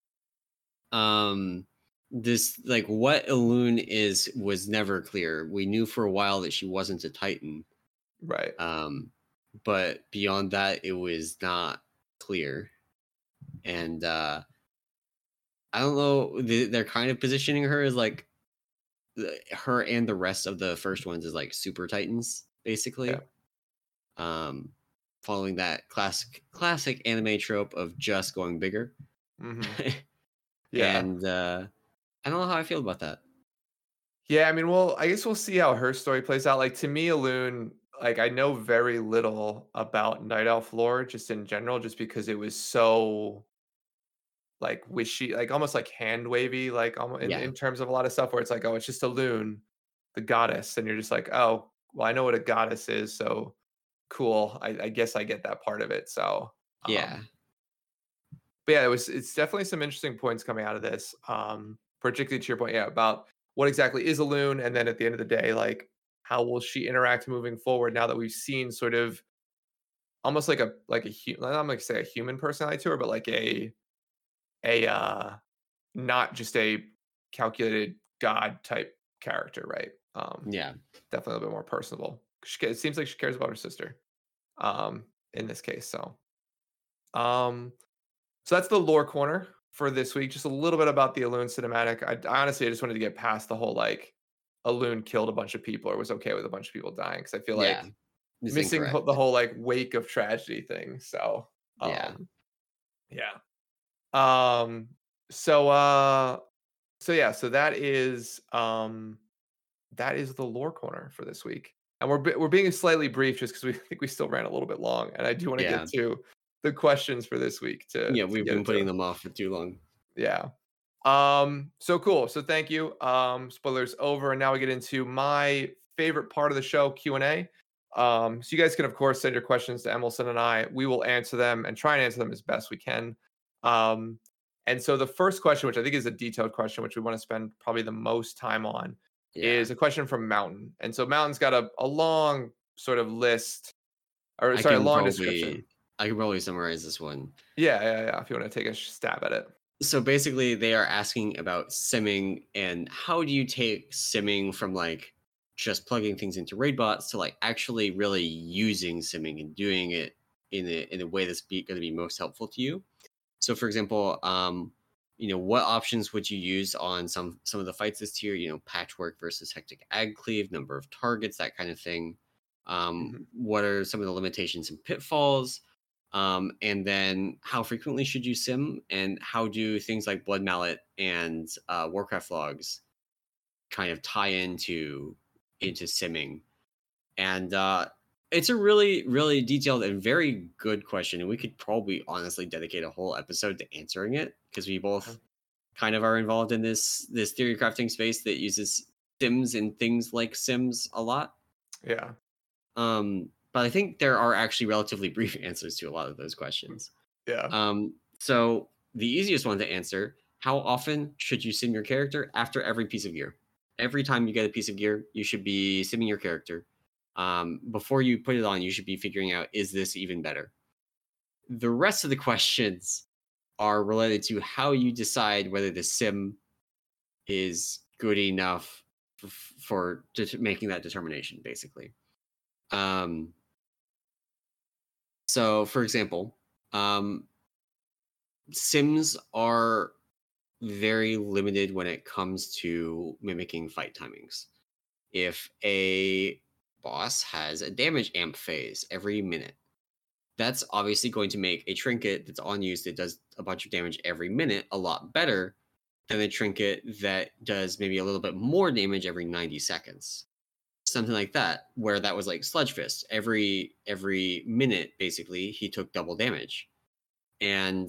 Um this like what Elune is was never clear. We knew for a while that she wasn't a Titan. right. But beyond that it was not clear. And I don't know, they're kind of positioning her as like her and the rest of the first ones as like super titans Yeah. basically, um following that classic anime trope of just going bigger. Hmm. Yeah. And I don't know how I feel about that. Yeah, I mean, well, I guess we'll see how her story plays out. Like to me, Alune, like I know very little about Night Elf lore just in general, just because it was so like wishy, like almost like hand wavy, like almost Yeah, in terms of a lot of stuff where it's like, oh, it's just a loon, the goddess, and you're just like, oh, well, I know what a goddess is, so cool. I guess I get that part of it. So, yeah, but yeah, it's definitely some interesting points coming out of this. Particularly to your point, yeah, about what exactly is a loon, and then at the end of the day, like how will she interact moving forward now that we've seen sort of almost I'm not gonna say a human personality to her, but like a not just a calculated god type character, right? yeah, Definitely a little bit more personable. It seems like she cares about her sister, in this case. Um, so that's the lore corner for this week. Just a little bit about the Alune cinematic. I honestly I just wanted to get past the whole like Alune killed a bunch of people or was okay with a bunch of people dying because I feel yeah. like It's missing incorrect. the whole like wake of tragedy thing. So, Yeah, um, yeah. Um, so uh, so yeah, so that is the lore corner for this week. And we're being slightly brief just because we think we still ran a little bit long, and I do want to yeah, get to the questions for this week yeah. to We've get been putting into. them off for too long. Yeah. So cool. So thank you. Spoilers over, and now we get into my favorite part of the show, Q&A. So you guys can of course send your questions to Emerson and I. We will answer them and try and answer them as best we can. Um, and so the first question, which I think is a detailed question, which we want to spend probably the most time on, Yeah, is a question from Mountain. And so Mountain's got a long sort of list, or I sorry, a can long probably description. I can probably summarize this one. Yeah, yeah, yeah. If you want to take a stab at it. So basically they are asking about simming and how do you take simming from like just plugging things into raid bots to like actually really using simming and doing it in a way that's going to be most helpful to you. So for example, what options would you use on some of the fights this tier, patchwork versus hectic ag cleave, number of targets, that kind of thing. Mhm. What are some of the limitations and pitfalls? And then how frequently should you sim, and how do things like Blood Mallet and Warcraft logs kind of tie into simming? And it's a really, really detailed and very good question, and we could probably honestly dedicate a whole episode to answering it because we both kind of are involved in this theory crafting space that uses sims and things like sims a lot. Yeah. But I think there are actually relatively brief answers to a lot of those questions. Yeah. So the easiest one to answer: how often should you sim your character? After every piece of gear. Every time you get a piece of gear, you should be simming your character. Before you put it on, you should be figuring out, is this even better? The rest of the questions are related to how you decide whether the sim is good enough for making that determination, basically. Um, so, for example, Sims are very limited when it comes to mimicking fight timings. If a boss has a damage amp phase every minute, that's obviously going to make a trinket that's on use that does a bunch of damage every minute a lot better than a trinket that does maybe a little bit more damage every 90 seconds. Something like that, where that was like Sludge Fist. Every minute, basically, he took double damage. And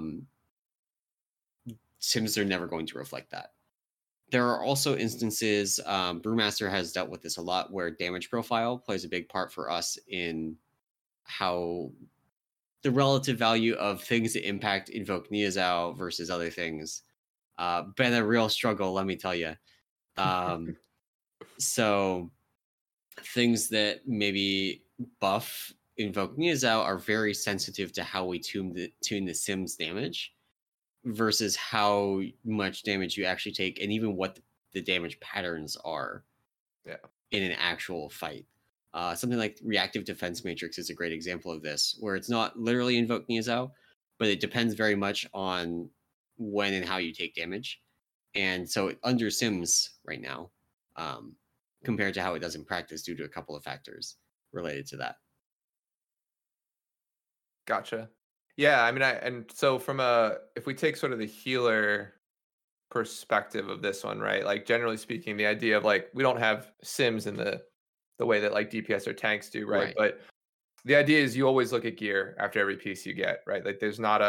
Sims are never going to reflect that. There are also instances, Brewmaster has dealt with this a lot, where damage profile plays a big part for us in how the relative value of things that impact Invoke Niazao versus other things. Been a real struggle, let me tell you. So things that maybe buff Invoke Niazao are very sensitive to how we tune the Sims damage versus how much damage you actually take, and even what the damage patterns are in an actual fight. Something like Reactive Defense Matrix is a great example of this, where it's not literally Invoke Niazao, but it depends very much on when and how you take damage. And so it under Sims right now, compared to how it does in practice, due to a couple of factors related to that. Gotcha. Yeah, I mean, and so if we take sort of the healer perspective of this one, right? Like generally speaking, the idea of like we don't have Sims in the way that like DPS or tanks do, right? Right. But the idea is you always look at gear after every piece you get, right? Like there's not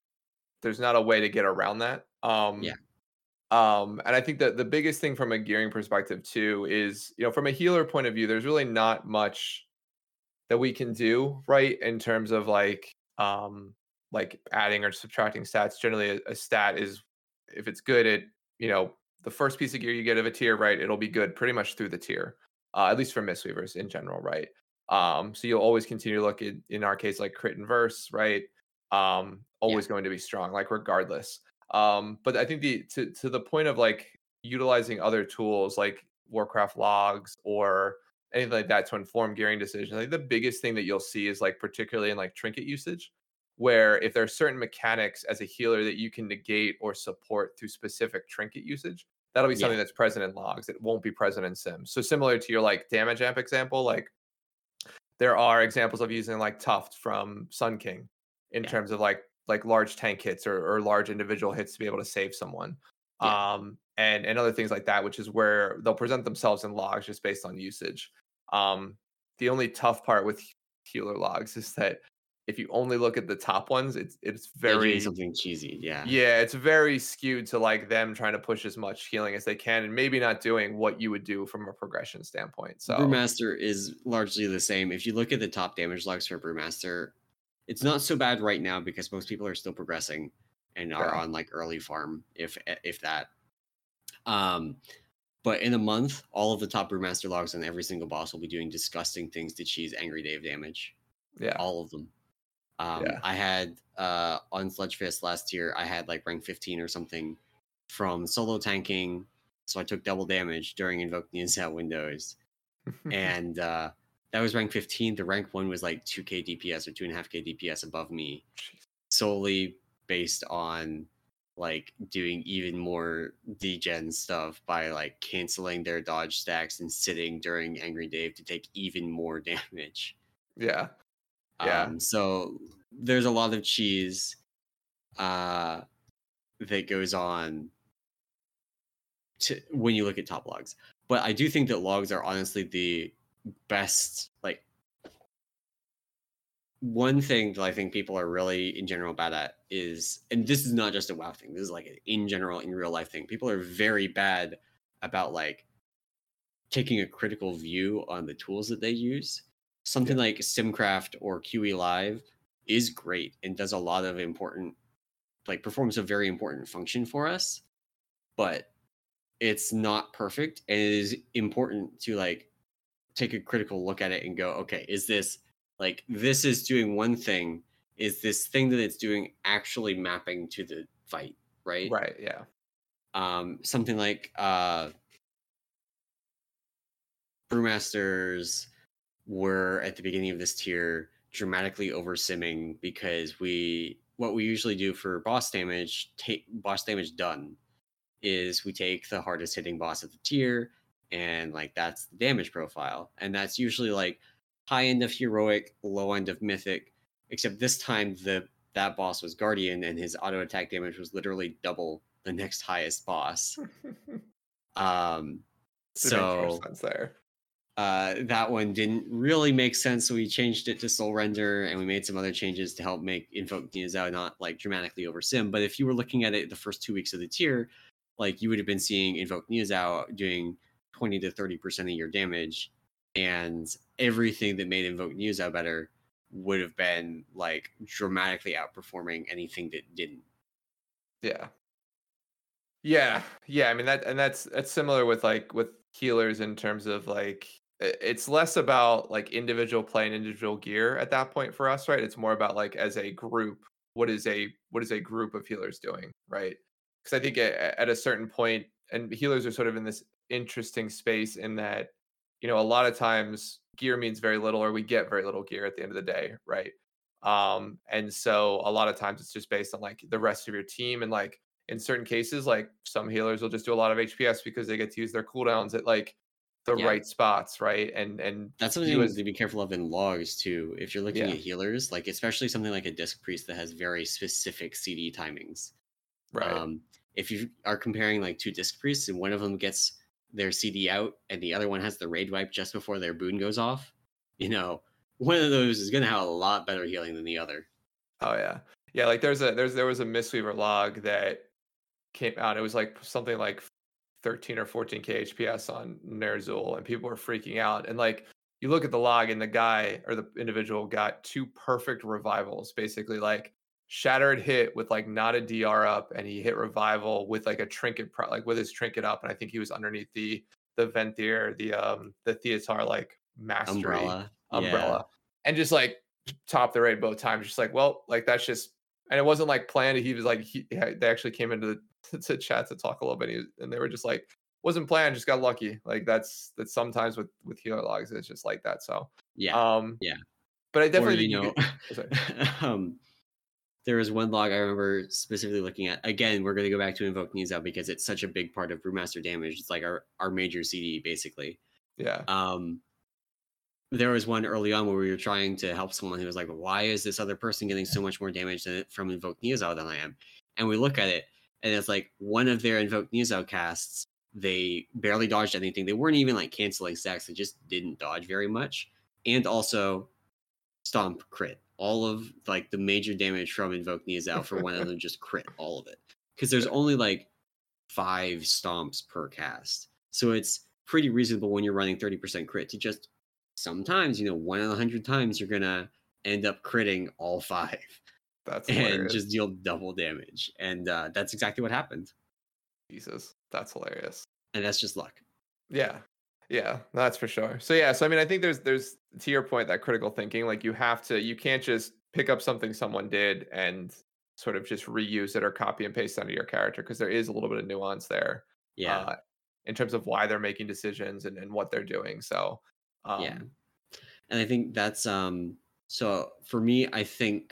a way to get around that. Yeah. And I think that the biggest thing from a gearing perspective too is, from a healer point of view, there's really not much that we can do, right? In terms of like adding or subtracting stats. Generally a stat is, if it's good at, the first piece of gear you get of a tier, right, it'll be good pretty much through the tier. At least for Mistweavers in general, right? So you'll always continue to look at, in our case, like crit and verse, right? Always going to be strong, like regardless. But I think to the point of like utilizing other tools like Warcraft logs or anything like that to inform gearing decisions. I think the biggest thing that you'll see is like particularly in like trinket usage, where if there are certain mechanics as a healer that you can negate or support through specific trinket usage, that'll be Yeah. something that's present in logs. It won't be present in Sims. So similar to your like damage amp example, like there are examples of using like Tuft from Sun King in Yeah. terms of like large tank hits or large individual hits to be able to save someone. Yeah. And other things like that, which is where they'll present themselves in logs just based on usage. The only tough part with healer logs is that if you only look at the top ones, it's Yeah, doing very, something cheesy. Yeah. yeah, it's very skewed to like them trying to push as much healing as they can and maybe not doing what you would do from a progression standpoint. So Brewmaster is largely the same. If you look at the top damage logs for Brewmaster, it's not so bad right now because most people are still progressing and are yeah. on like early farm, if that. Um, but in a month, all of the top Brewmaster logs on every single boss will be doing disgusting things to cheese Angry Dave damage. Yeah. All of them. Yeah. I had on Sludge Fist last year, I had like rank 15 or something from solo tanking, so I took double damage during Invoke Niazao windows, and that was rank 15. The rank 1 was like 2k DPS or 2.5k DPS above me, solely based on like doing even more degen stuff by like canceling their dodge stacks and sitting during Angry Dave to take even more damage. Yeah. Yeah. So there's a lot of cheese that goes on when you look at top logs. But I do think that logs are honestly the best. Like, one thing that I think people are really in general bad at is, and this is not just a WoW thing, this is like an in general in real life thing. People are very bad about like taking a critical view on the tools that they use. Something like Simcraft or QE Live is great and does a lot of important, like performs a very important function for us, but it's not perfect, and it is important to like take a critical look at it and go, okay, is this like, this is doing one thing, is this thing that it's doing actually mapping to the fight, right? Right. Yeah. Something like Brewmasters were at the beginning of this tier dramatically over simming because we what we usually do for boss damage, take boss damage done, is we take the hardest hitting boss of the tier, and like that's the damage profile, and that's usually like high end of heroic, low end of mythic. Except this time that boss was guardian, and his auto attack damage was literally double the next highest boss. Um, It makes more so sense there. that one didn't really make sense, so we changed it to soul render, and we made some other changes to help make Invoke Niuzao not like dramatically over sim. But if you were looking at it the first 2 weeks of the tier, like you would have been seeing Invoke Niuzao doing 20 to 30% of your damage, and everything that made Invoke Niuzao better would have been like dramatically outperforming anything that didn't. Yeah. Yeah. I mean that's similar with like with healers in terms of like it's less about like individual play and individual gear at that point for us, right? It's more about like as a group, what is a group of healers doing, right? Because I think at a certain point, and healers are sort of in this interesting space in that, a lot of times gear means very little, or we get very little gear at the end of the day, right? And so a lot of times it's just based on like the rest of your team and like in certain cases, like some healers will just do a lot of HPS because they get to use their cooldowns at like the Yeah, right spots, right? And that's you something as to be careful of in logs too. If you're looking yeah, at healers, like especially something like a disc priest that has very specific CD timings. right. If you are comparing like two disc priests and one of them gets their CD out and the other one has the raid wipe just before their boon goes off, one of those is going to have a lot better healing than the other. Oh yeah. Yeah, like there was a Mistweaver log that came out. It was like something like 13 or 14k HPS on Ner'zhul, and people were freaking out. And like you look at the log, and the guy or the individual got two perfect revivals, basically like shattered hit with like not a DR up, and he hit revival with like a trinket, like with his trinket up, and I think he was underneath the Venthyr, the Theatar like mastery Umbrella. Yeah. umbrella, and just like top the raid both times. Just like, well, like that's just, and it wasn't like planned. He was like, they actually came into the to chat to talk a little bit, and they were just like, wasn't planned, just got lucky. Like that's sometimes with healer logs, it's just like that. So, Yeah. um, Yeah. but I Or, definitely think you could. Oh, sorry. um, there was one log I remember specifically looking at. Again, we're going to go back to Invoke Niuzao because it's such a big part of Brewmaster damage. It's like our major CD, basically. Yeah. Um, there was one early on where we were trying to help someone who was like, why is this other person getting so much more damage from Invoke Niuzao than I am? And we look at it, and it's like one of their Invoke Niuzao casts, they barely dodged anything. They weren't even like canceling stacks. They just didn't dodge very much. And also Stomp crit. All of like the major damage from Invoke Niuzao for one of them just crit all of it. Because there's only like 5 stomps per cast. So it's pretty reasonable when you're running 30% crit to just sometimes, 1 in 100 times you're gonna end up critting all 5 That's and hilarious. just deal double damage. And that's exactly what happened. Jesus, that's hilarious. And that's just luck. Yeah. Yeah, that's for sure. So yeah, so I mean, I think there's to your point, that critical thinking, like you can't just pick up something someone did and sort of just reuse it or copy and paste onto your character, because there is a little bit of nuance there, Yeah. uh, in terms of why they're making decisions and what they're doing. So, Yeah. um, And I think that's so for me, I think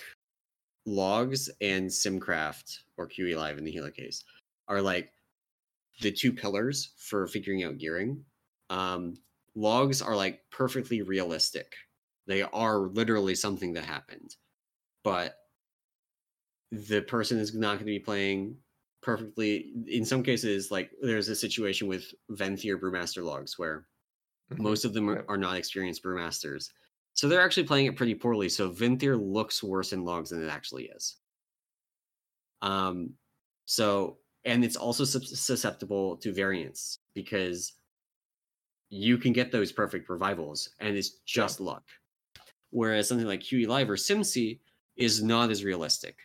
logs and Simcraft or QE Live in the Healer case are like the two pillars for figuring out gearing. Logs are like perfectly realistic. They are literally something that happened, but the person is not going to be playing perfectly. In some cases, like there's a situation with Venthyr Brewmaster logs where mhm, most of them yeah, are not experienced brewmasters. So they're actually playing it pretty poorly. So Venthyr looks worse in logs than it actually is. Um, and it's also susceptible to variance because you can get those perfect revivals and it's yeah, just luck. Whereas something like QE Live or SimC is not as realistic,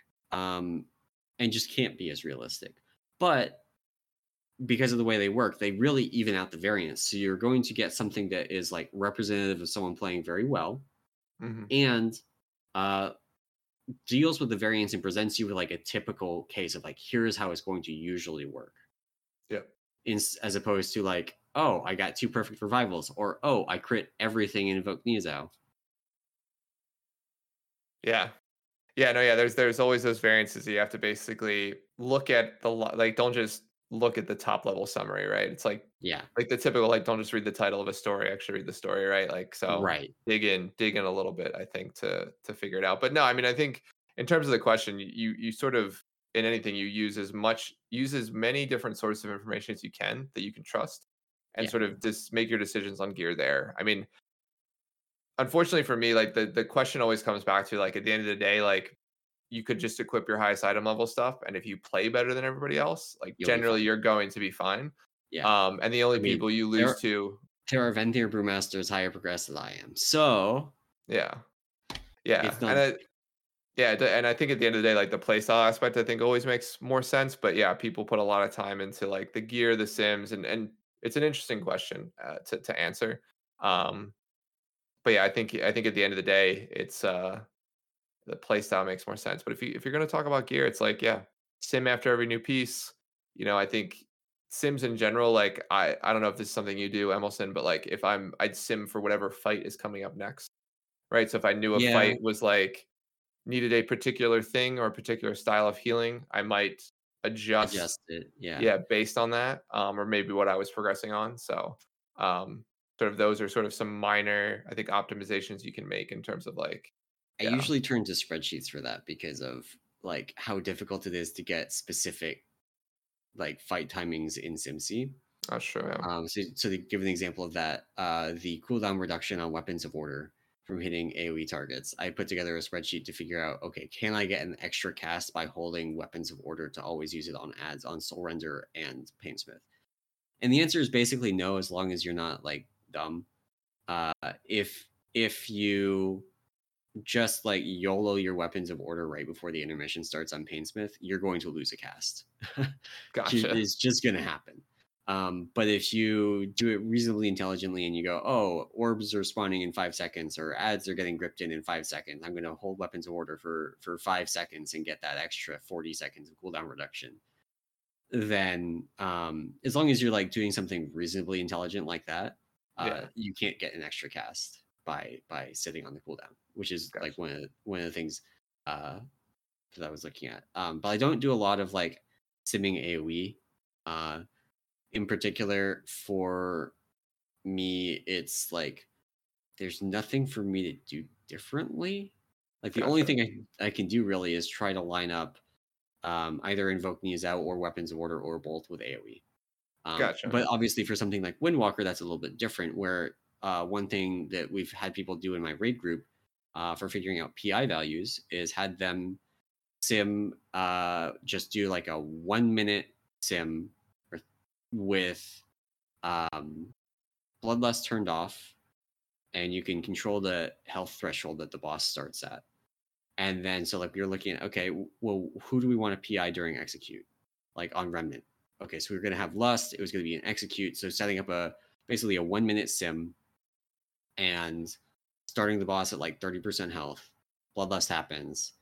and just can't be as realistic. But because of the way they work, they really even out the variance. So you're going to get something that is like representative of someone playing very well mhm, and uh, deals with the variance and presents you with like a typical case of like, here's how it's going to usually work. yeah, As opposed to like, oh, I got 2 perfect revivals, or oh, I crit everything in Invoke Niuzao. yeah. Yeah, no, yeah, there's always those variances that you have to basically look at like, don't just look at the top level summary, right? It's Yeah, like the typical, like, don't just read the title of a story, actually read the story, right? Like, so right. dig in a little bit, I think, to figure it out. But no, I mean, I think in terms of the question, you sort of in anything you use as many different sources of information as you can that you can trust, and Yeah, sort of just make your decisions on gear there. I mean, unfortunately for me, like the question always comes back to, like, at the end of the day, like, you could just equip your highest item level stuff, and if you play better than everybody else, like, you'll be generally fine. you're going to be fine. Yeah. And the only I mean, people you lose there to, there are Ventnir brewmasters higher progressed than I am, so yeah, yeah, it's not. and yeah, and I think at the end of the day, like, the playstyle aspect, I think always makes more sense. But yeah, people put a lot of time into, like, the gear, the sims, and it's an interesting question to answer. Um, but yeah, I think at the end of the day, it's the play style makes more sense. But if you're gonna talk about gear, it's like, yeah, sim after every new piece. I think sims in general, like, I don't know if this is something you do, Emerson, but like, if I'd sim for whatever fight is coming up next, right? So if I knew a Yeah, fight was like needed a particular thing or a particular style of healing, I might adjust, adjust it, yeah. yeah, based on that, or maybe what I was progressing on. So, um, sort of those are sort of some minor, I think, optimizations you can make in terms of, like, I yeah, usually turn to spreadsheets for that because of, like, how difficult it is to get specific, like, fight timings in SimC. that's true. Yeah. So to give an example of that, the cooldown reduction on Weapons of Order from hitting AoE targets, I put together a spreadsheet to figure out, okay, can I get an extra cast by holding Weapons of Order to always use it on ads on Soul Render and Painsmith? And the answer is basically no, as long as you're not like dumb. Uh, if you just like YOLO your Weapons of Order right before the intermission starts on Painsmith, you're going to lose a cast. Gotcha. It's just going to happen. But if you do it reasonably intelligently and you go, oh, orbs are spawning in 5 seconds or ads are getting gripped in 5 seconds, I'm going to hold Weapons of Order for 5 seconds and get that extra 40 seconds of cooldown reduction. Then, as long as you're like doing something reasonably intelligent like that, Yeah. you can't get an extra cast by sitting on the cooldown, which is like Gotcha. one of the things uh, that I was looking at. But I don't do a lot of like simming AOE. Uh, in particular, for me, it's like there's nothing for me to do differently. Like the only Gotcha. thing I can do really is try to line up either Invoke Knees Out or Weapons of Order or both with AoE. Gotcha. But obviously, for something like Windwalker, that's a little bit different. Where one thing that we've had people do in my raid group for figuring out PI values is had them sim just do like a 1 minute sim with Bloodlust turned off, and you can control the health threshold that the boss starts at. And then, so like you're looking at, okay, well, who do we want to PI during execute? Like on Remnant. Okay, so we're going to have Lust. It was going to be an execute. So setting up basically a 1 minute sim and starting the boss at like 30% health. Bloodlust happens.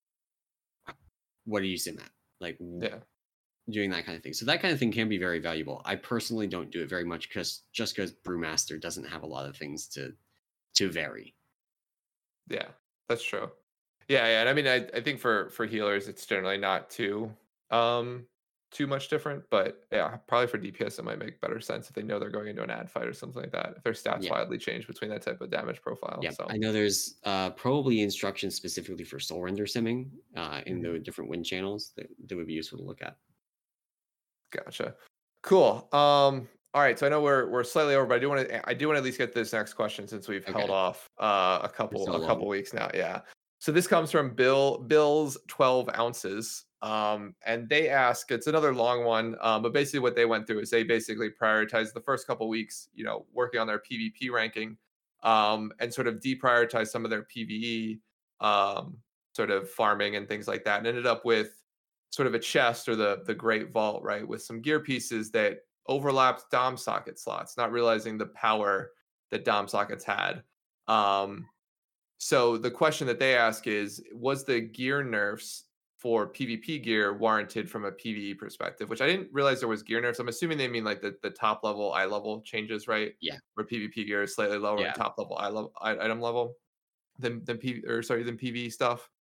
What do you sim at? Like Yeah. doing that kind of thing. So that kind of thing can be very valuable. I personally don't do it very much because Brewmaster doesn't have a lot of things to vary. Yeah. That's true. Yeah, yeah. And I mean, I think for healers, it's generally not um too much different. But yeah, probably for DPS, it might make better sense if they know they're going into an ad fight or something like that. If their stats Yeah. wildly change between that type of damage profile. Yeah, I So, know there's probably instructions specifically for soul render simming in mhm, the different wind channels that would be useful to look at. gotcha. Cool. All right. So I know we're slightly over, but I do want to at least get this next question since we've held Okay, off a for couple so a couple long. weeks now. Yeah. So this comes from Bill's 12 ounces. And they ask, it's another long one, but basically what they went through is they basically prioritized the first couple weeks, working on their PvP ranking, and sort of deprioritize some of their PvE, sort of farming and things like that, and ended up with sort of a chest or the Great Vault, right, with some gear pieces that overlapped Dom socket slots, not realizing the power that Dom sockets had. Um, so the question that they ask is, was the gear nerfs for PvP gear warranted from a PvE perspective? Which I didn't realize there was gear nerfs. I'm assuming they mean like the top level, eye level changes, right? Yeah, Where PvP gear is slightly lower and yeah, top level, item level than PvE stuff.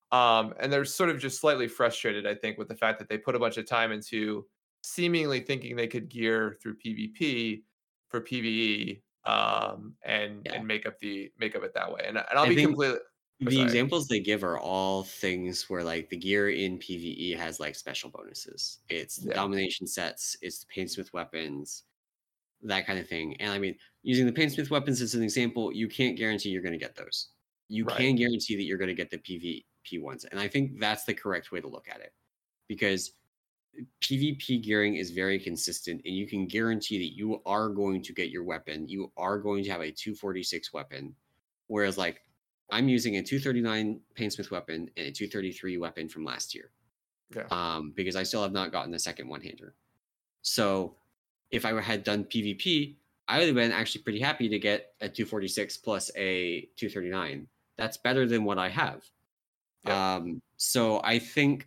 And they're sort of just slightly frustrated, I think, with the fact that they put a bunch of time into seemingly thinking they could gear through PvP for PvE, Yeah. and make up it that way. And I'll I be think completely the sorry. examples they give are all things where like the gear in PvE has like special bonuses. It's the Yeah, domination sets, it's the Painsmith weapons, that kind of thing. And I mean, using the Painsmith weapons as an example, you can't guarantee you're going to get those. You right. can guarantee that you're going to get the PvP ones. And I think that's the correct way to look at it because PvP gearing is very consistent and you can guarantee that you are going to get your weapon. You are going to have a 246 weapon. Whereas, like, I'm using a 239 Painsmith weapon and a 233 weapon from last year Yeah. because I still have not gotten a second one hander. So if I had done PvP, I would have been actually pretty happy to get a 246 plus a 239. That's better than what I have. Yep. So I think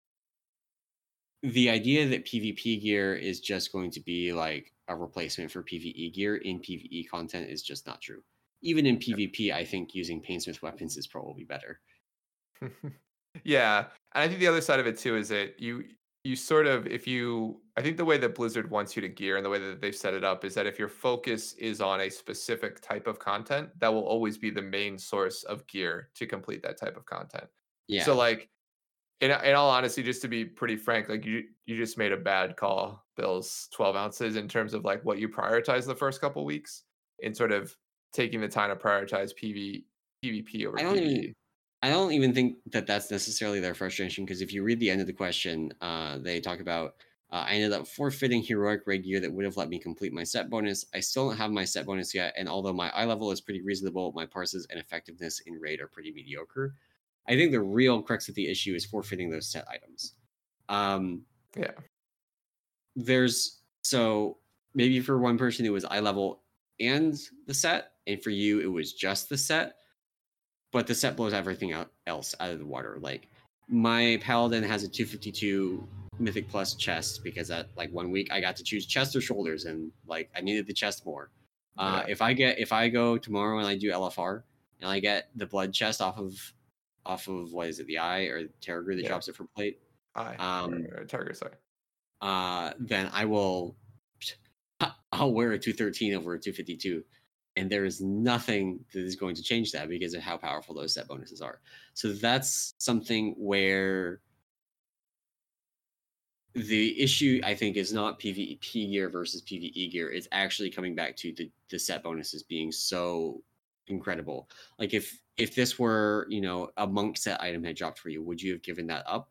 the idea that PvP gear is just going to be like a replacement for PvE gear in PvE content is just not true. Even in PvP, I think using Painsmith weapons is probably better. Yeah, and I think the other side of it too is that you sort of if you I think the way that Blizzard wants you to gear and the way that they've set it up is that if your focus is on a specific type of content, that will always be the main source of gear to complete that type of content. So Yeah. like in all honesty, just to be pretty frank, like you just made a bad call, Bills 12 ounces in terms of like what you prioritize the first couple weeks in sort of taking the time to prioritize PvP over I don't even PvE. I don't even think that that's necessarily their frustration because if you read the end of the question, they talk about I ended up forfeiting heroic raid gear that would have let me complete my set bonus. I still don't have my set bonus yet, and although my eye level is pretty reasonable, my parses and effectiveness in raid are pretty mediocre. I think the real crux of the issue is forfeiting those set items. Um, Yeah. there's so maybe for one person it was eye level and the set, and for you it was just the set but the set blows everything else out of the water. Like my paladin has a 252 mythic plus chest because that like 1 week I got to choose chest or shoulders and like I needed the chest more. Yeah. If I go tomorrow and I do LFR and I get the blood chest off of what is it, the eye or Terragru that Yeah. drops it for plate, I um Target, sorry. then I will I'll wear a 213 over a 252 and there is nothing that is going to change that because of how powerful those set bonuses are. So that's something where the issue I think is not PvP gear versus PvE gear. It's actually coming back to the set bonuses being so incredible. Like if this were, you know, a monk set item had dropped for you, would you have given that up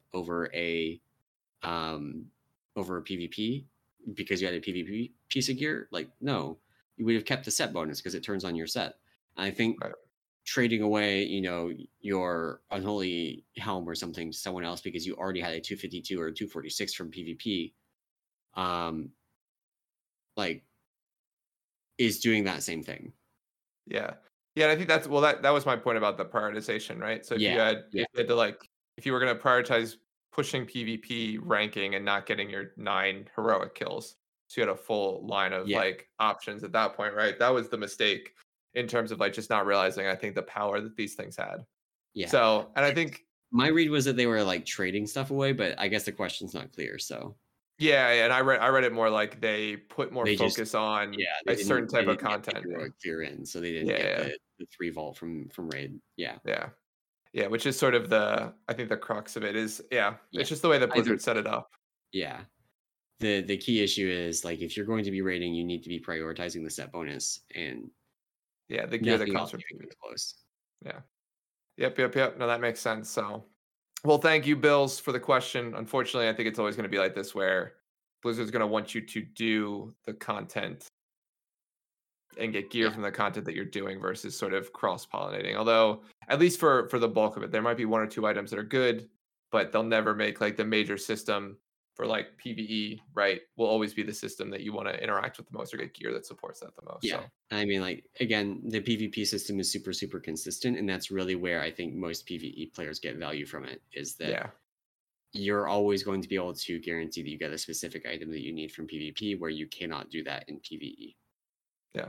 um over a PvP because you had a PvP piece of gear? Like no, you would have kept the set bonus because it turns on your set. And I think Right. trading away, you know, your unholy helm or something to someone else because you already had a 252 or a 246 from PvP, um, like is doing that same thing. Yeah. Yeah, and I think that's well, that was my point about the prioritization, right? So Yeah, yeah, if you had to like if you were gonna prioritize pushing PvP ranking and not getting your 9 heroic kills, so you had a full line of yeah, like options at that point, right? That was the mistake in terms of like just not realizing I think the power that these things had. yeah. So, and I think My read was that they were like trading stuff away, but I guess the question's not clear. So yeah, yeah, and I read it more like they put more they just focus on yeah, a certain they type of didn't get the content. Yeah. heroic fear in, so they didn't Yeah, get yeah, the 3 vault from raid. Yeah. yeah. Yeah, which is sort of the I think the crux of it is yeah, Yeah. it's just the way that I think Blizzard set it up. yeah. The key issue is like if you're going to be rating, you need to be prioritizing the set bonus and Yeah, the gear that nothing comes else from even PvP. comes close. Yeah. Yep, yep, yep. No, that makes sense. So, well, thank you, Bills, for the question. Unfortunately, I think it's always going to be like this, where Blizzard's going to want you to do the content and get gear Yeah. from the content that you're doing versus sort of cross pollinating. Although, at least for the bulk of it, there might be one or two items that are good, but they'll never make like the major system for like PVE. Right? Will always be the system that you want to interact with the most or get gear that supports that the most. Yeah. So, I mean, like again, the PvP system is super, super consistent, and that's really where I think most PvE players get value from it, is that yeah. you're always going to be able to guarantee that you get a specific item that you need from PvP where you cannot do that in PvE. Yeah.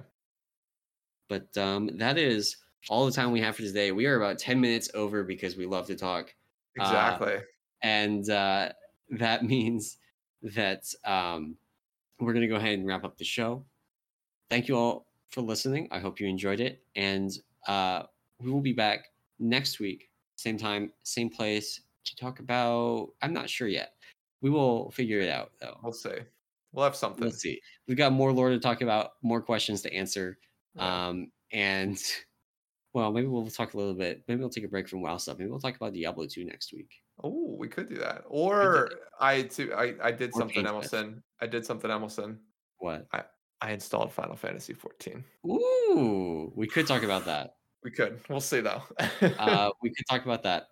But that is all the time we have for today. We are about 10 minutes over because we love to talk. Exactly. And that means that we're going to go ahead and wrap up the show. Thank you all for listening. I hope you enjoyed it. And we will be back next week, same time, same place, to talk about, I'm not sure yet. We will figure it out, though. We'll see. We'll have something. Let's see. We've got more lore to talk about, more questions to answer. Yeah. And, well, maybe we'll talk a little bit. Maybe we'll take a break from WoW stuff. Maybe we'll talk about Diablo 2 next week. Oh, we could do that. We could. Or I did Or something, Pain Twist. Emerson. I did something, Emerson. What? I installed Final Fantasy 14. Ooh, we could talk about that. We could. We'll see though. We could talk about that.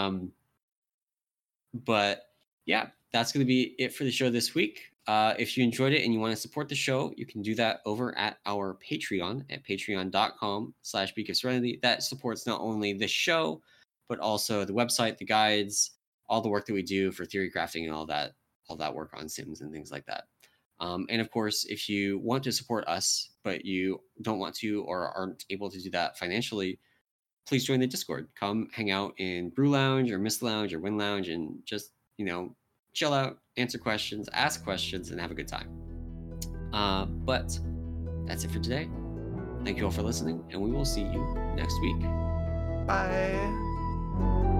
But yeah, that's going to be it for the show this week. If you enjoyed it and you want to support the show, you can do that over at our Patreon at patreon.com/Beak of Serenity. That supports not only the show, but also the website, the guides, all the work that we do for theory crafting and all that work on Sims and things like that. And of course, if you want to support us, but you don't want to or aren't able to do that financially, please join the Discord. Come hang out in Brew Lounge or Mist Lounge or Wind Lounge and just, chill out, answer questions, ask questions, and have a good time. But that's it for today. Thank you all for listening, and we will see you next week. Bye.